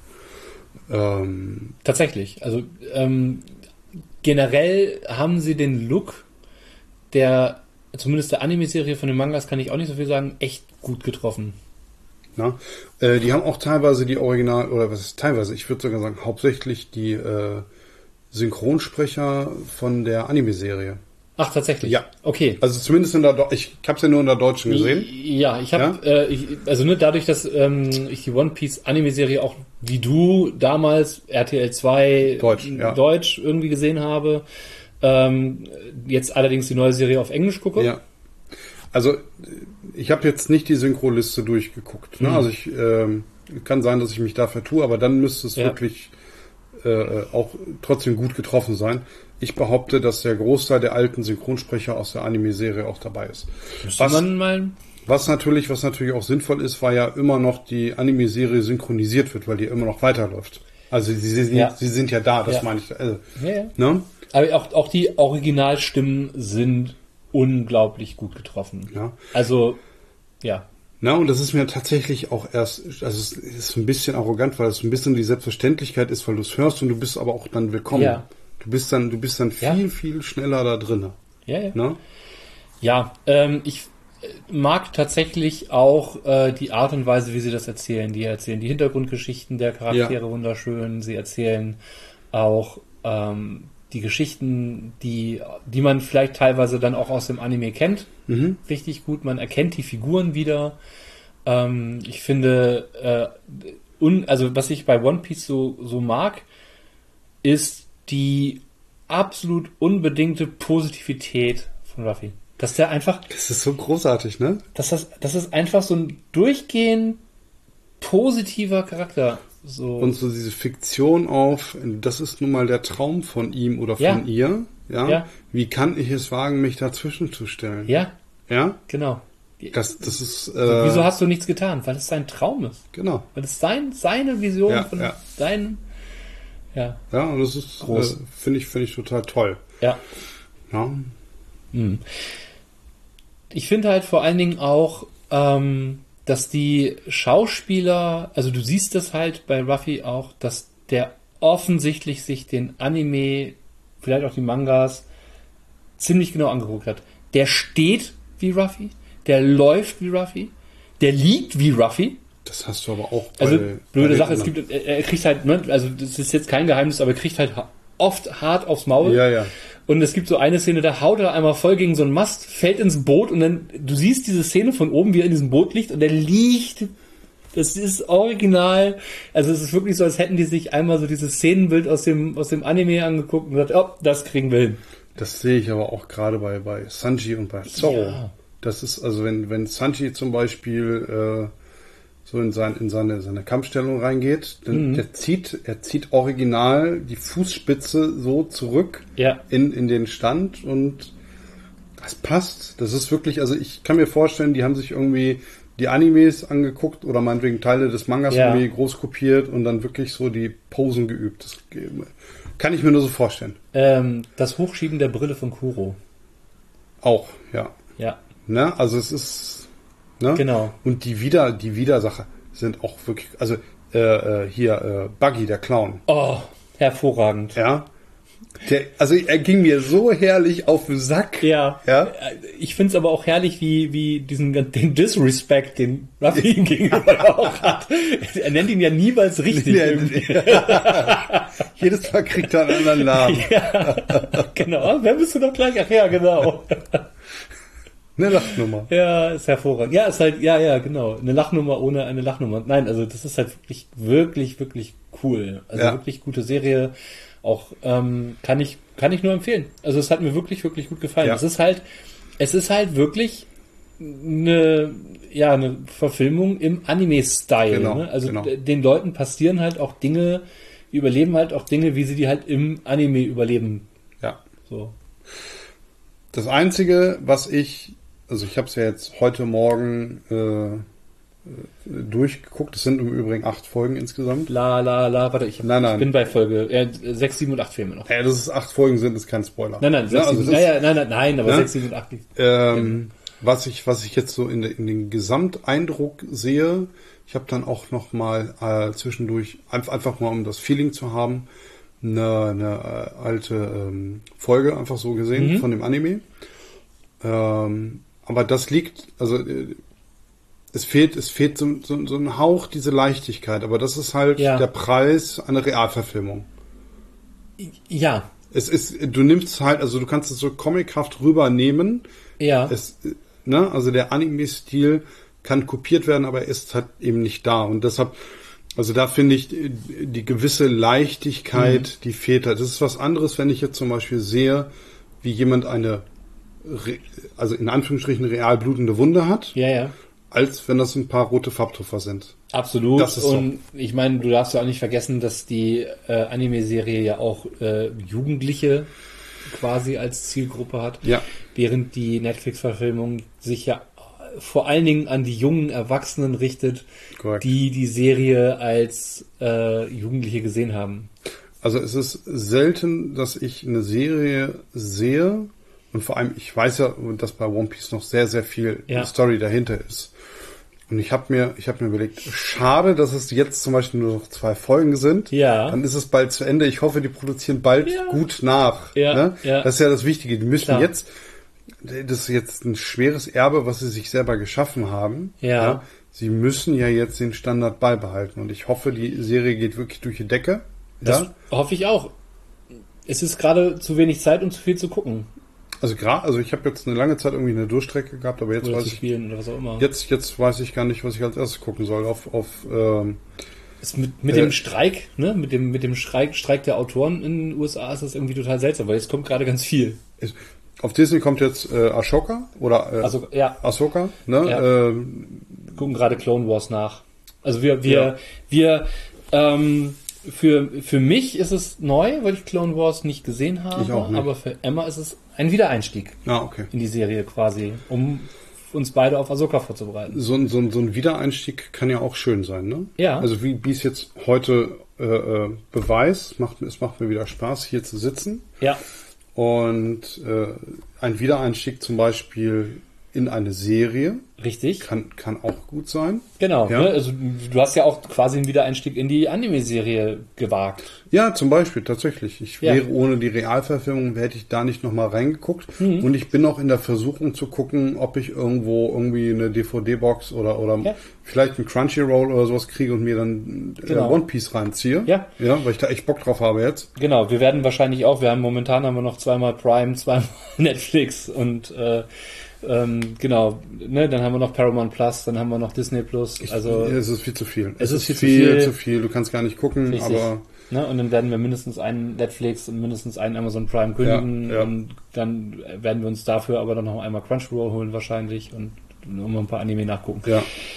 Ähm, Tatsächlich. Also ähm, generell haben sie den Look der, zumindest der Anime-Serie von den Mangas, kann ich auch nicht so viel sagen, echt gut getroffen. Na, äh, die haben auch teilweise die Original, oder was ist teilweise, ich würde sogar sagen, hauptsächlich die äh, Synchronsprecher von der Anime-Serie. Ach, tatsächlich? Ja. Okay. Also zumindest in der, Do ich habe es ja nur in der deutschen gesehen. Ja, ich habe, äh, ich, also ne, dadurch, dass ähm, ich die One Piece Anime-Serie auch wie du damals R T L zwei Deutsch, ja. Deutsch irgendwie gesehen habe, ähm, jetzt allerdings die neue Serie auf Englisch gucke. Ja. Also ich habe jetzt nicht die Synchronliste durchgeguckt. Ne? Mhm. Also ich ähm, kann sein, dass ich mich da vertue, aber dann müsste es Ja. wirklich äh, auch trotzdem gut getroffen sein. Ich behaupte, dass der Großteil der alten Synchronsprecher aus der Anime-Serie auch dabei ist. Müsste Was, man mal. was natürlich, was natürlich auch sinnvoll ist, weil ja immer noch die Anime-Serie synchronisiert wird, weil die immer noch weiterläuft. Also sie, sie, sind, Ja. sie sind ja da, das Ja. meine ich. Also, Ja, ja. ne? Aber auch, auch die Originalstimmen sind unglaublich gut getroffen. Ja. Also, ja. Na, und das ist mir tatsächlich auch erst, also es ist ein bisschen arrogant, weil es ein bisschen die Selbstverständlichkeit ist, weil du es hörst und du bist aber auch dann willkommen. Ja. Du bist dann, du bist dann viel, Ja. viel schneller da drin. Ja, ja. Ne? Ja, ähm, ich äh, mag tatsächlich auch äh, die Art und Weise, wie sie das erzählen. Die erzählen die Hintergrundgeschichten der Charaktere Ja. wunderschön. Sie erzählen auch ähm, die Geschichten, die, die man vielleicht teilweise dann auch aus dem Anime kennt. Mhm. Richtig gut. Man erkennt die Figuren wieder. Ähm, ich finde, äh, un, also was ich bei One Piece so, so mag, ist die absolut unbedingte Positivität von Ruffy. Dass der einfach, Das ist so großartig, ne? dass das, das ist einfach so ein durchgehend positiver Charakter. So. Und so diese Fiktion auf, das ist nun mal der Traum von ihm oder von Ja. ihr. Ja? Ja. Wie kann ich es wagen, mich dazwischen zu stellen? Ja, Ja? genau. Das, das ist, äh, Wieso hast du nichts getan? Weil es sein Traum ist. genau. Weil es sein, seine Vision Ja, von ja. seinem, ja, Ja, und das ist, Groß. äh, finde ich, finde ich total toll. ja, Ja. Mhm. Ich finde halt vor allen Dingen auch, ähm, dass die Schauspieler, also du siehst das halt bei Ruffy auch, dass der offensichtlich sich den Anime, vielleicht auch die Mangas, ziemlich genau angeguckt hat. Der steht wie Ruffy, der läuft wie Ruffy, der liegt wie Ruffy. Das hast du aber auch bei, Also blöde bei Sache, es gibt, er, er kriegt halt, ne, also das ist jetzt kein Geheimnis, aber er kriegt halt oft hart aufs Maul. Ja, ja. Und es gibt so eine Szene, da haut er einmal voll gegen so einen Mast, fällt ins Boot und dann, du siehst diese Szene von oben, wie er in diesem Boot liegt und er liegt, das ist original, also es ist wirklich so, als hätten die sich einmal so dieses Szenenbild aus dem, aus dem Anime angeguckt und gesagt, oh, das kriegen wir hin. Das sehe ich aber auch gerade bei, bei Sanji und bei Zorro. Ja. Das ist, also wenn, wenn Sanji zum Beispiel äh, so in, sein, in seine, seine Kampfstellung reingeht, dann Mhm. der zieht, er zieht original die Fußspitze so zurück Ja. in, in den Stand und das passt. Das ist wirklich, also ich kann mir vorstellen, die haben sich irgendwie die Animes angeguckt oder meinetwegen Teile des Mangas Ja. irgendwie groß kopiert und dann wirklich so die Posen geübt. Das kann ich mir nur so vorstellen. Ähm, das Hochschieben der Brille von Kuro. Auch, ja. Ja, Ne? Also es ist, ne? genau. Und die Wider, die Widersacher sind auch wirklich, also äh, äh, hier äh, Buggy, der Clown, Oh, hervorragend. ja. Der, also er ging mir so herrlich auf den Sack. Ja. Ja. Ich finde es aber auch herrlich, wie, wie diesen den Disrespect, den Ruffy ihm gegenüber auch hat. Er nennt ihn ja niemals richtig. Ja, irgendwie. Jedes Mal kriegt er einen anderen Namen. Ja, genau. Wer bist du doch gleich? Ach ja, genau. Eine Lachnummer. Ja, ist hervorragend. Ja, ist halt, ja, ja, genau. Eine Lachnummer ohne eine Lachnummer. Nein, also das ist halt wirklich, wirklich, wirklich cool. Also Ja. wirklich gute Serie. Auch ähm, kann ich, kann ich nur empfehlen. Also es hat mir wirklich, wirklich gut gefallen. Ja. Es ist halt, es ist halt wirklich eine, ja, eine Verfilmung im Anime-Style. Genau, ne? Also genau. d- den Leuten passieren halt auch Dinge, die überleben halt auch Dinge, wie sie die halt im Anime überleben. Ja. So. Das Einzige, was ich, also ich habe es ja jetzt heute Morgen äh, durchgeguckt. Es sind im Übrigen acht Folgen insgesamt. La, la, la, warte, ich, hab, Nein, nein. ich bin bei Folge äh, sechs, sieben und acht fehlen mir noch. Ja, dass es acht Folgen sind, ist kein Spoiler. Nein, nein, Ne? sechs, Also sieben, das ist- naja, nein, nein, nein, aber Ne? sechs, sieben und acht. Ähm, was ich, was ich jetzt so in, de, in den Gesamteindruck sehe, ich habe dann auch noch mal äh, zwischendurch einfach, einfach mal, um das Feeling zu haben, eine, eine äh, alte ähm, Folge einfach so gesehen Mhm. von dem Anime. Ähm, aber das liegt, also äh, es fehlt, es fehlt so, so, so ein Hauch diese Leichtigkeit, aber das ist halt Ja. der Preis einer Realverfilmung. Ja, Es ist, du nimmst halt, also du kannst es so comichaft rübernehmen. ja, Es, ne, also der Anime-Stil kann kopiert werden, aber er ist halt eben nicht da. Und deshalb, also da finde ich die, die gewisse Leichtigkeit, die fehlt halt. Das ist was anderes, wenn ich jetzt zum Beispiel sehe, wie jemand eine, re- also in Anführungsstrichen real blutende Wunde hat, ja, ja. als wenn das ein paar rote Farbtupfer sind. Absolut. Das ist so. Und ich meine, du darfst ja auch nicht vergessen, dass die äh, Anime-Serie ja auch äh, Jugendliche quasi als Zielgruppe hat. Ja. Während die Netflix-Verfilmung sich ja vor allen Dingen an die jungen Erwachsenen richtet, Korrekt. die die Serie als äh, Jugendliche gesehen haben. Also es ist selten, dass ich eine Serie sehe und vor allem, ich weiß ja, dass bei One Piece noch sehr, sehr viel Ja. Story dahinter ist. Und ich habe mir, ich habe mir überlegt, schade, dass es jetzt zum Beispiel nur noch zwei Folgen sind. Ja. Dann ist es bald zu Ende. Ich hoffe, die produzieren bald Ja. gut nach. Ja, Ne? ja. Das ist ja das Wichtige. Die müssen Klar. jetzt, das ist jetzt ein schweres Erbe, was sie sich selber geschaffen haben. Ja. Sie müssen ja jetzt den Standard beibehalten. Und ich hoffe, die Serie geht wirklich durch die Decke. Das Ja. hoffe ich auch. Es ist gerade zu wenig Zeit, um zu viel zu gucken. Also gerade, also ich habe jetzt eine lange Zeit irgendwie eine Durchstrecke gehabt, aber jetzt Oder weiß zu ich, spielen oder was auch immer. jetzt, jetzt weiß ich gar nicht, was ich als erstes gucken soll. Auf, auf ähm, Ist mit, mit Äh, dem Streik, ne, mit dem, mit dem Streik, Streik der Autoren in den U S A ist das irgendwie total seltsam, weil es kommt gerade ganz viel. ist, auf Disney kommt jetzt äh, Ashoka oder äh, Also, ja, Ahsoka, ne? Ja. Ähm, wir gucken gerade Clone Wars nach. Also wir, wir, Ja. wir, ähm, für, für mich ist es neu, weil ich Clone Wars nicht gesehen habe, Ich auch nicht. aber für Emma ist es ein Wiedereinstieg ah, okay. in die Serie quasi, um uns beide auf Ahsoka vorzubereiten. So, ein- so, ein- so ein Wiedereinstieg kann ja auch schön sein, ne? Ja. Also wie wie es jetzt heute äh, äh, beweist, macht, es macht mir wieder Spaß, hier zu sitzen. Ja, Und äh, ein Wiedereinstieg zum Beispiel in eine Serie. Richtig. Kann, kann auch gut sein. Genau. Ja. Ne? Also du hast ja auch quasi einen Wiedereinstieg in die Anime-Serie gewagt. Ja, zum Beispiel, tatsächlich. Ich Ja. wäre ohne die Realverfilmung, hätte ich da nicht nochmal reingeguckt. Mhm. Und ich bin auch in der Versuchung zu gucken, ob ich irgendwo irgendwie eine D V D-Box oder, oder Ja. vielleicht ein Crunchyroll oder sowas kriege und mir dann Genau. äh, One Piece reinziehe. Ja. Ja, weil ich da echt Bock drauf habe jetzt. Genau, wir werden wahrscheinlich auch, wir haben momentan haben wir noch zweimal Prime, zweimal Netflix und äh, ähm, genau, ne, dann haben wir noch Paramount Plus, dann haben wir noch Disney Plus, also es ist viel zu viel. Es ist viel zu viel viel. zu viel. Du kannst gar nicht gucken, richtig, aber ne, und dann werden wir mindestens einen Netflix und mindestens einen Amazon Prime kündigen Ja, ja. und dann werden wir uns dafür aber dann noch einmal Crunchyroll holen wahrscheinlich und nochmal ein paar Anime nachgucken. ja.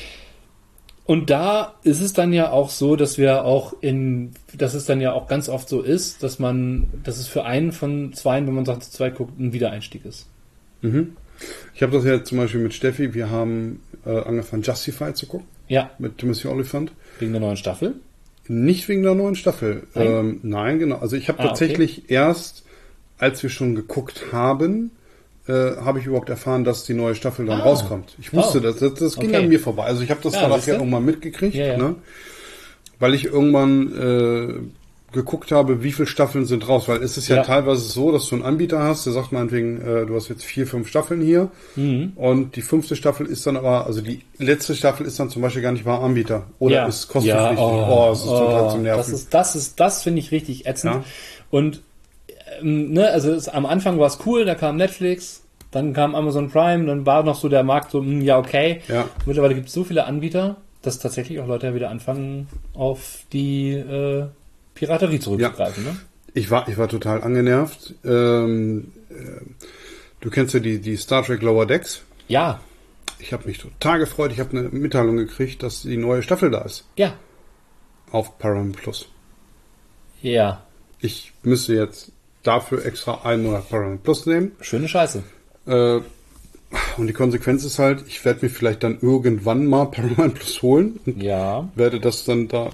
Und da ist es dann ja auch so, dass wir auch in, dass es dann ja auch ganz oft so ist, dass man, dass es für einen von zwei, wenn man sagt, zu zwei guckt, ein Wiedereinstieg ist. Mhm. Ich habe das ja zum Beispiel mit Steffi, wir haben äh, angefangen Justified zu gucken, Ja, mit Timothy Olyphant. wegen der neuen Staffel. Nicht wegen der neuen Staffel. Nein? Ähm, nein, genau. Also ich habe Ah, tatsächlich erst, als wir schon geguckt haben, äh, habe ich überhaupt erfahren, dass die neue Staffel dann Ah. rauskommt. Ich wusste Oh. das, das, das ging Okay. an mir vorbei. Also ich habe das Ja, dann siehste. nachher irgendwann mitgekriegt, Ja, ja. ne? Weil ich irgendwann äh, geguckt habe, wie viele Staffeln sind raus. Weil es ist ja, Ja. teilweise so, dass du einen Anbieter hast, der sagt meinetwegen, äh, du hast jetzt vier, fünf Staffeln hier Mhm. und die fünfte Staffel ist dann aber, also die letzte Staffel ist dann zum Beispiel gar nicht beim Anbieter oder ja. ist kostenpflichtig. Ja, oh, es ist total zum Nerven. Das ist, das ist, das finde ich richtig ätzend. Ja. Und ähm, ne, also es, am Anfang war es cool, da kam Netflix, dann kam Amazon Prime, dann war noch so der Markt so, mh, ja, okay. Ja. Mittlerweile gibt es so viele Anbieter, dass tatsächlich auch Leute ja wieder anfangen, auf die äh, Piraterie zurückzugreifen. Ne? Ich war, ich war total angenervt. Ähm, äh, du kennst ja die, die Star Trek Lower Decks. Ja, Ich habe mich total gefreut. Ich habe eine Mitteilung gekriegt, dass die neue Staffel da ist. ja, Auf Paramount Plus. ja. Ich müsste jetzt dafür extra einen Monat Paramount Plus nehmen. Schöne Scheiße. Äh, und die Konsequenz ist halt, ich werde mir vielleicht dann irgendwann mal Paramount Plus holen und Ja. werde das dann da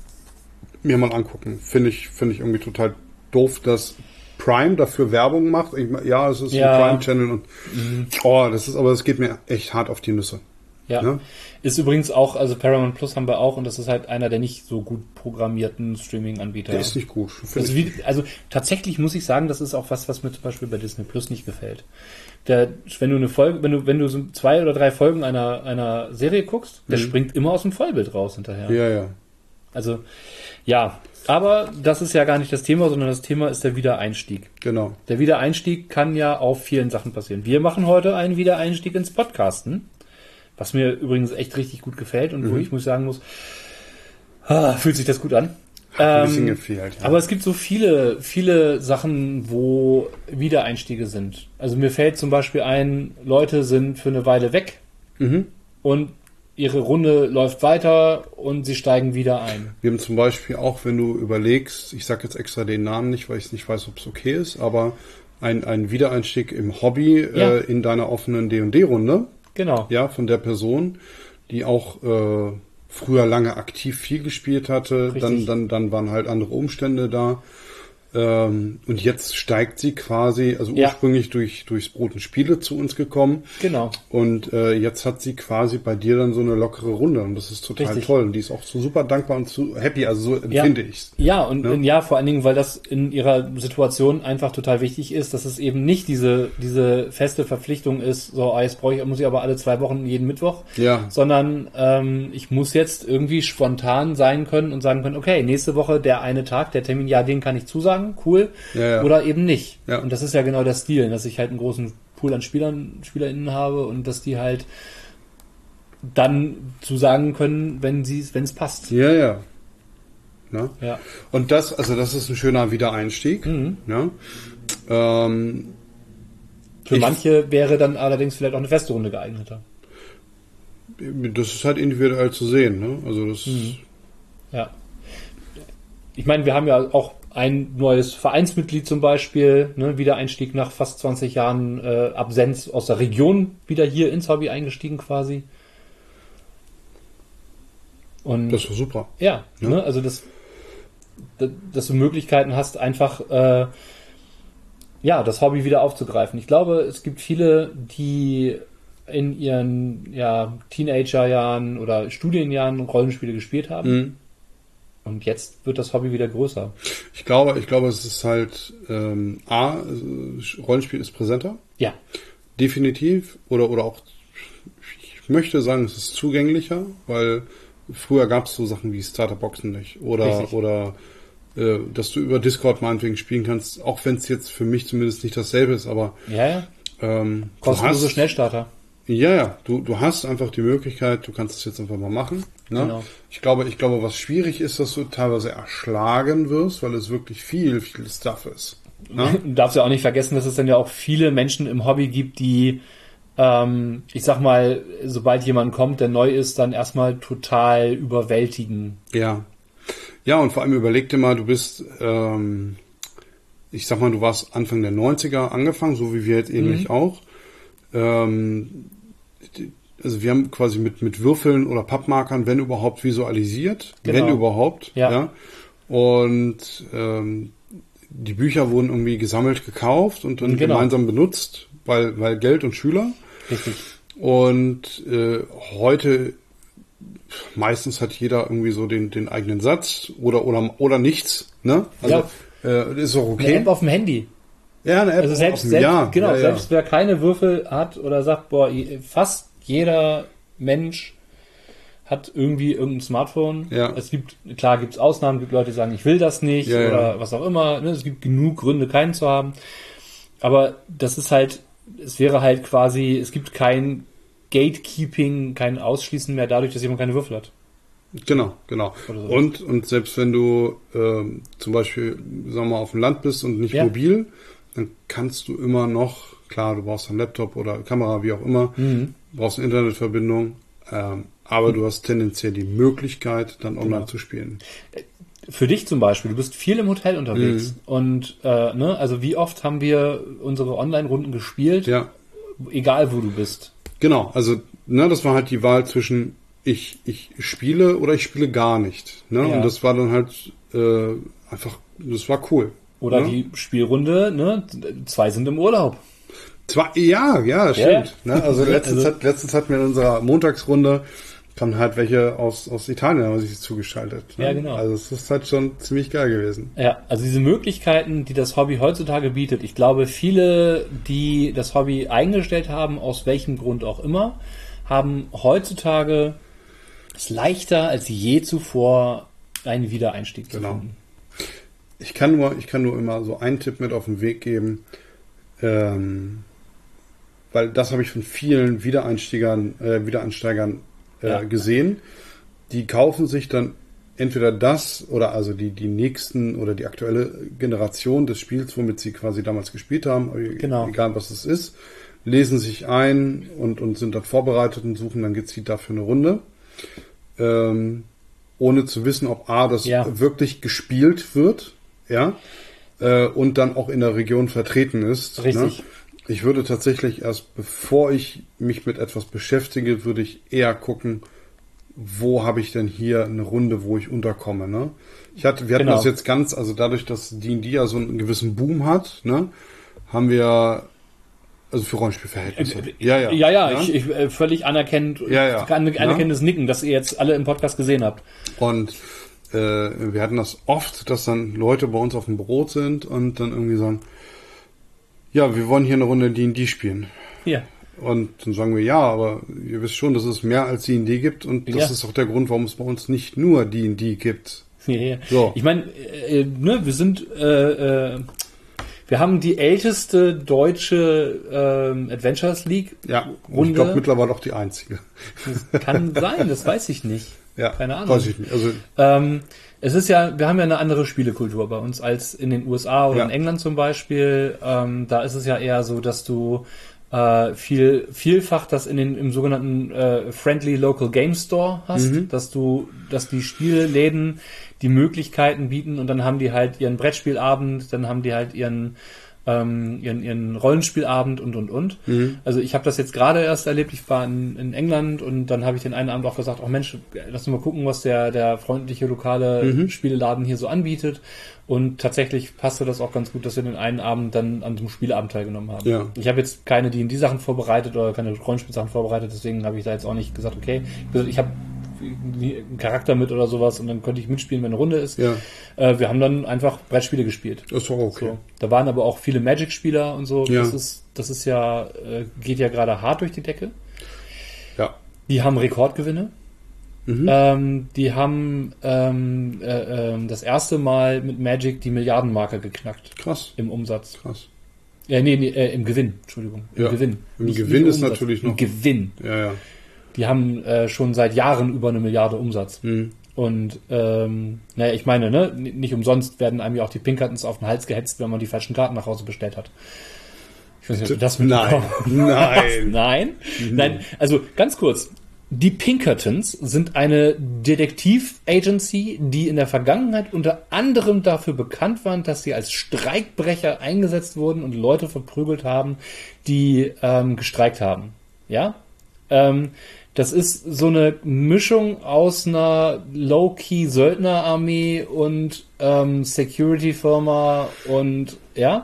mir mal angucken. Finde ich, finde ich irgendwie total doof, dass Prime dafür Werbung macht. Ich, ja, es ist Ja. ein Prime-Channel und oh, das ist, aber das geht mir echt hart auf die Nüsse. Ja. Ne? Ist übrigens auch, also Paramount Plus haben wir auch und das ist halt einer der nicht so gut programmierten Streaming-Anbieter. Der ist nicht gut. finde Also, ich. wie, also tatsächlich muss ich sagen, das ist auch was, was mir zum Beispiel bei Disney Plus nicht gefällt. Der, wenn du eine Folge, wenn du, wenn du so zwei oder drei Folgen einer, einer Serie guckst, der Mhm. springt immer aus dem Vollbild raus hinterher. Ja, ja. Also, ja. Aber das ist ja gar nicht das Thema, sondern das Thema ist der Wiedereinstieg. Genau. Der Wiedereinstieg kann ja auf vielen Sachen passieren. Wir machen heute einen Wiedereinstieg ins Podcasten, was mir übrigens echt richtig gut gefällt und wo Mhm. ich muss sagen muss, ah, fühlt sich das gut an. Hat ein bisschen Ähm, gefehlt. Ja. aber es gibt so viele, viele Sachen, wo Wiedereinstiege sind. Also mir fällt zum Beispiel ein, Leute sind für eine Weile weg mhm. und ihre Runde läuft weiter und sie steigen wieder ein. Wir haben zum Beispiel auch, wenn du überlegst, ich sage jetzt extra den Namen nicht, weil ich nicht weiß, ob es okay ist, aber ein, ein Wiedereinstieg im Hobby Ja. äh, in deiner offenen D und D-Runde, Genau. ja, von der Person, die auch äh, früher lange aktiv viel gespielt hatte, dann, Richtig. dann, dann waren halt andere Umstände da. Ähm, und jetzt steigt sie quasi, also Ja. ursprünglich durch, durchs Brot und Spiele zu uns gekommen. Genau. Und äh, jetzt hat sie quasi bei dir dann so eine lockere Runde und das ist total Richtig. toll. Und die ist auch so super dankbar und so happy, also so Ja. empfinde ich's. Ja, und Ne? ja, vor allen Dingen, weil das in ihrer Situation einfach total wichtig ist, dass es eben nicht diese, diese feste Verpflichtung ist, so, ah, jetzt brauche ich, muss ich aber alle zwei Wochen jeden Mittwoch, Ja. sondern ähm, ich muss jetzt irgendwie spontan sein können und sagen können, okay, nächste Woche der eine Tag, der Termin, ja, den kann ich zusagen, cool, Ja, ja. oder eben nicht. Ja. Und das ist ja genau der Stil, dass ich halt einen großen Pool an Spielern, SpielerInnen habe und dass die halt dann zusagen können, wenn sie wenn es passt. Ja, ja. Ne? Ja. Und das, also das ist ein schöner Wiedereinstieg. Mhm. Ne? Ähm, Für Ich- manche wäre dann allerdings vielleicht auch eine feste Runde geeigneter. das ist halt individuell zu sehen. Ne? Also das Mhm. Ja. Ich meine, wir haben ja auch ein neues Vereinsmitglied zum Beispiel, ne, Wiedereinstieg nach fast zwanzig Jahren äh, Absenz aus der Region, wieder hier ins Hobby eingestiegen quasi. Und das ist super. ja, Ja. Ne, also das, das, dass du Möglichkeiten hast, einfach äh, ja, das Hobby wieder aufzugreifen. Ich glaube, es gibt viele, die in ihren ja, Teenagerjahren oder Studienjahren Rollenspiele gespielt haben. Mhm. Und jetzt wird das Hobby wieder größer. Ich glaube, ich glaube, es ist halt ähm, A, Rollenspiel ist präsenter. Ja. Definitiv. Oder, oder auch, ich möchte sagen, es ist zugänglicher, weil früher gab es so Sachen wie Starterboxen nicht. Oder, Richtig. oder äh, dass du über Discord meinetwegen spielen kannst, auch wenn es jetzt für mich zumindest nicht dasselbe ist, aber ja, ja. Ähm, kostenlose Schnellstarter. Ja, ja, du, du hast einfach die Möglichkeit, du kannst es jetzt einfach mal machen. Ne? Genau. Ich glaube, ich glaube, was schwierig ist, dass du teilweise erschlagen wirst, weil es wirklich viel, viel Stuff ist. Ne? Du darfst ja auch nicht vergessen, dass es dann ja auch viele Menschen im Hobby gibt, die, ähm, ich sag mal, sobald jemand kommt, der neu ist, dann erstmal total überwältigen. Ja. Ja, und vor allem überleg dir mal, du bist, ähm, ich sag mal, du warst Anfang der neunziger angefangen, so wie wir jetzt ähnlich mhm. auch. Ähm, also wir haben quasi mit, mit Würfeln oder Pappmarkern, wenn überhaupt, visualisiert. Genau. Wenn überhaupt. Ja. ja. Und ähm, die Bücher wurden irgendwie gesammelt, gekauft und dann genau. gemeinsam benutzt, weil, weil Geld und Schüler. Richtig. Und äh, heute meistens hat jeder irgendwie so den, den eigenen Satz oder, oder, oder nichts. Ne? Also ja. äh, ist auch okay. Eine App auf dem Handy. Ja, eine App also selbst, auf dem selbst, ja, genau, ja, ja. selbst wer keine Würfel hat oder sagt, boah, fast jeder Mensch hat irgendwie irgendein Smartphone. Ja. Es gibt, klar gibt es Ausnahmen, gibt Leute, die sagen, ich will das nicht ja, oder ja. was auch immer. Ne? Es gibt genug Gründe, keinen zu haben. Aber das ist halt, es wäre halt quasi, es gibt kein Gatekeeping, kein Ausschließen mehr dadurch, dass jemand keine Würfel hat. Genau, genau. So. Und, und selbst wenn du ähm, zum Beispiel, sagen wir mal, auf dem Land bist und nicht ja. mobil, dann kannst du immer noch, klar, du brauchst einen Laptop oder Kamera, wie auch immer, mhm. brauchst eine Internetverbindung, ähm, aber du hast tendenziell die Möglichkeit, dann online genau. zu spielen. Für dich zum Beispiel, du bist viel im Hotel unterwegs mhm. und äh, ne, also wie oft haben wir unsere Online-Runden gespielt, ja. egal wo du bist. Genau, also ne, das war halt die Wahl zwischen ich, ich spiele oder ich spiele gar nicht. Ne? Ja. Und das war dann halt äh, einfach, das war cool. Oder ne? die Spielrunde, ne? Zwei sind im Urlaub. Zwar, ja, ja, stimmt. Ja. Ne? Also letztens, also, hat, letztens hatten wir in unserer Montagsrunde kamen halt welche aus, aus Italien, haben sich zugeschaltet. Ne? Ja, genau. Also es ist halt schon ziemlich geil gewesen. Ja, also diese Möglichkeiten, die das Hobby heutzutage bietet, ich glaube, viele, die das Hobby eingestellt haben, aus welchem Grund auch immer, haben heutzutage es leichter als je zuvor, einen Wiedereinstieg zu genau. finden. Ich kann nur, ich kann nur immer so einen Tipp mit auf den Weg geben, ähm, weil das habe ich von vielen Wiedereinsteigern, äh, Wiedereinsteigern äh, ja. gesehen. Die kaufen sich dann entweder das oder also die, die nächsten oder die aktuelle Generation des Spiels, womit sie quasi damals gespielt haben, genau. egal was es ist, lesen sich ein und, und sind dann vorbereitet und suchen dann gezielt dafür eine Runde. Ähm, ohne zu wissen, ob A, das ja. wirklich gespielt wird, ja, äh, und dann auch in der Region vertreten ist. Richtig. Ne? Ich würde tatsächlich erst, bevor ich mich mit etwas beschäftige, würde ich eher gucken, wo habe ich denn hier eine Runde, wo ich unterkomme, ne? Ich hatte, wir hatten genau. das jetzt ganz, also dadurch, dass D und D ja so einen gewissen Boom hat, ne, haben wir also für Rollenspielverhältnisse. Äh, ja, ja. Ja, ja, ja? Ich, ich äh, völlig anerkennt, ja, ja. anerkennendes ja? Nicken, dass ihr jetzt alle im Podcast gesehen habt. Und äh, wir hatten das oft, dass dann Leute bei uns auf dem Büro sind und dann irgendwie sagen, ja, wir wollen hier eine Runde D und D spielen. Ja. Und dann sagen wir, ja, aber ihr wisst schon, dass es mehr als D und D gibt und das ja. ist auch der Grund, warum es bei uns nicht nur D und D gibt. Ja, ja. So. Ich meine, äh, ne, wir sind äh, äh, wir haben die älteste deutsche ähm, Adventures League ja, Runde. Ich glaube mittlerweile auch die einzige. Das kann sein, das weiß ich nicht. Ja, keine Ahnung. Weiß ich nicht. Also ähm, es ist ja, wir haben ja eine andere Spielekultur bei uns als in den U S A oder ja. in England zum Beispiel. Ähm, da ist es ja eher so, dass du äh, viel vielfach das in den im sogenannten äh, Friendly Local Game Store hast, mhm. dass du, dass die Spielläden die Möglichkeiten bieten und dann haben die halt ihren Brettspielabend, dann haben die halt ihren äh, ähm, ihren, ihren Rollenspielabend und, und, und. Mhm. Also ich habe das jetzt gerade erst erlebt. Ich war in, in England und dann habe ich den einen Abend auch gesagt, oh Mensch, lass uns mal gucken, was der, der freundliche lokale mhm. Spieleladen hier so anbietet. Und tatsächlich passte das auch ganz gut, dass wir den einen Abend dann an dem Spieleabend teilgenommen haben. Ja. Ich habe jetzt keine D und D-Sachen vorbereitet oder keine Rollenspielsachen vorbereitet, deswegen habe ich da jetzt auch nicht gesagt, okay, ich habe einen Charakter mit oder sowas und dann konnte ich mitspielen, wenn eine Runde ist. Ja. Äh, wir haben dann einfach Brettspiele gespielt. Das war okay. So. Da waren aber auch viele Magic-Spieler und so. Ja. Das ist, das ist ja, äh, geht ja gerade hart durch die Decke. Ja. Die haben Rekordgewinne. Mhm. Ähm, die haben ähm, äh, äh, das erste Mal mit Magic die Milliardenmarke geknackt. Krass. Im Umsatz. Krass. Ja, nee, nee äh, im Gewinn, Entschuldigung. Im ja. Gewinn. Im nicht, Gewinn nicht ist Umsatz. Natürlich noch. Im Gewinn. Ja, ja. Die haben äh, schon seit Jahren über eine Milliarde Umsatz. Mhm. Und ähm, naja, ich meine, ne, nicht umsonst werden einem ja auch die Pinkertons auf den Hals gehetzt, wenn man die falschen Karten nach Hause bestellt hat. Ich weiß nicht, ob du das mitbekommen hast. Nein. Nein. Mhm. Nein. Also ganz kurz. Die Pinkertons sind eine Detektiv-Agency, die in der Vergangenheit unter anderem dafür bekannt waren, dass sie als Streikbrecher eingesetzt wurden und Leute verprügelt haben, die ähm, gestreikt haben. Ja? Ähm, das ist so eine Mischung aus einer Low-Key-Söldnerarmee und ähm, Security-Firma und ja.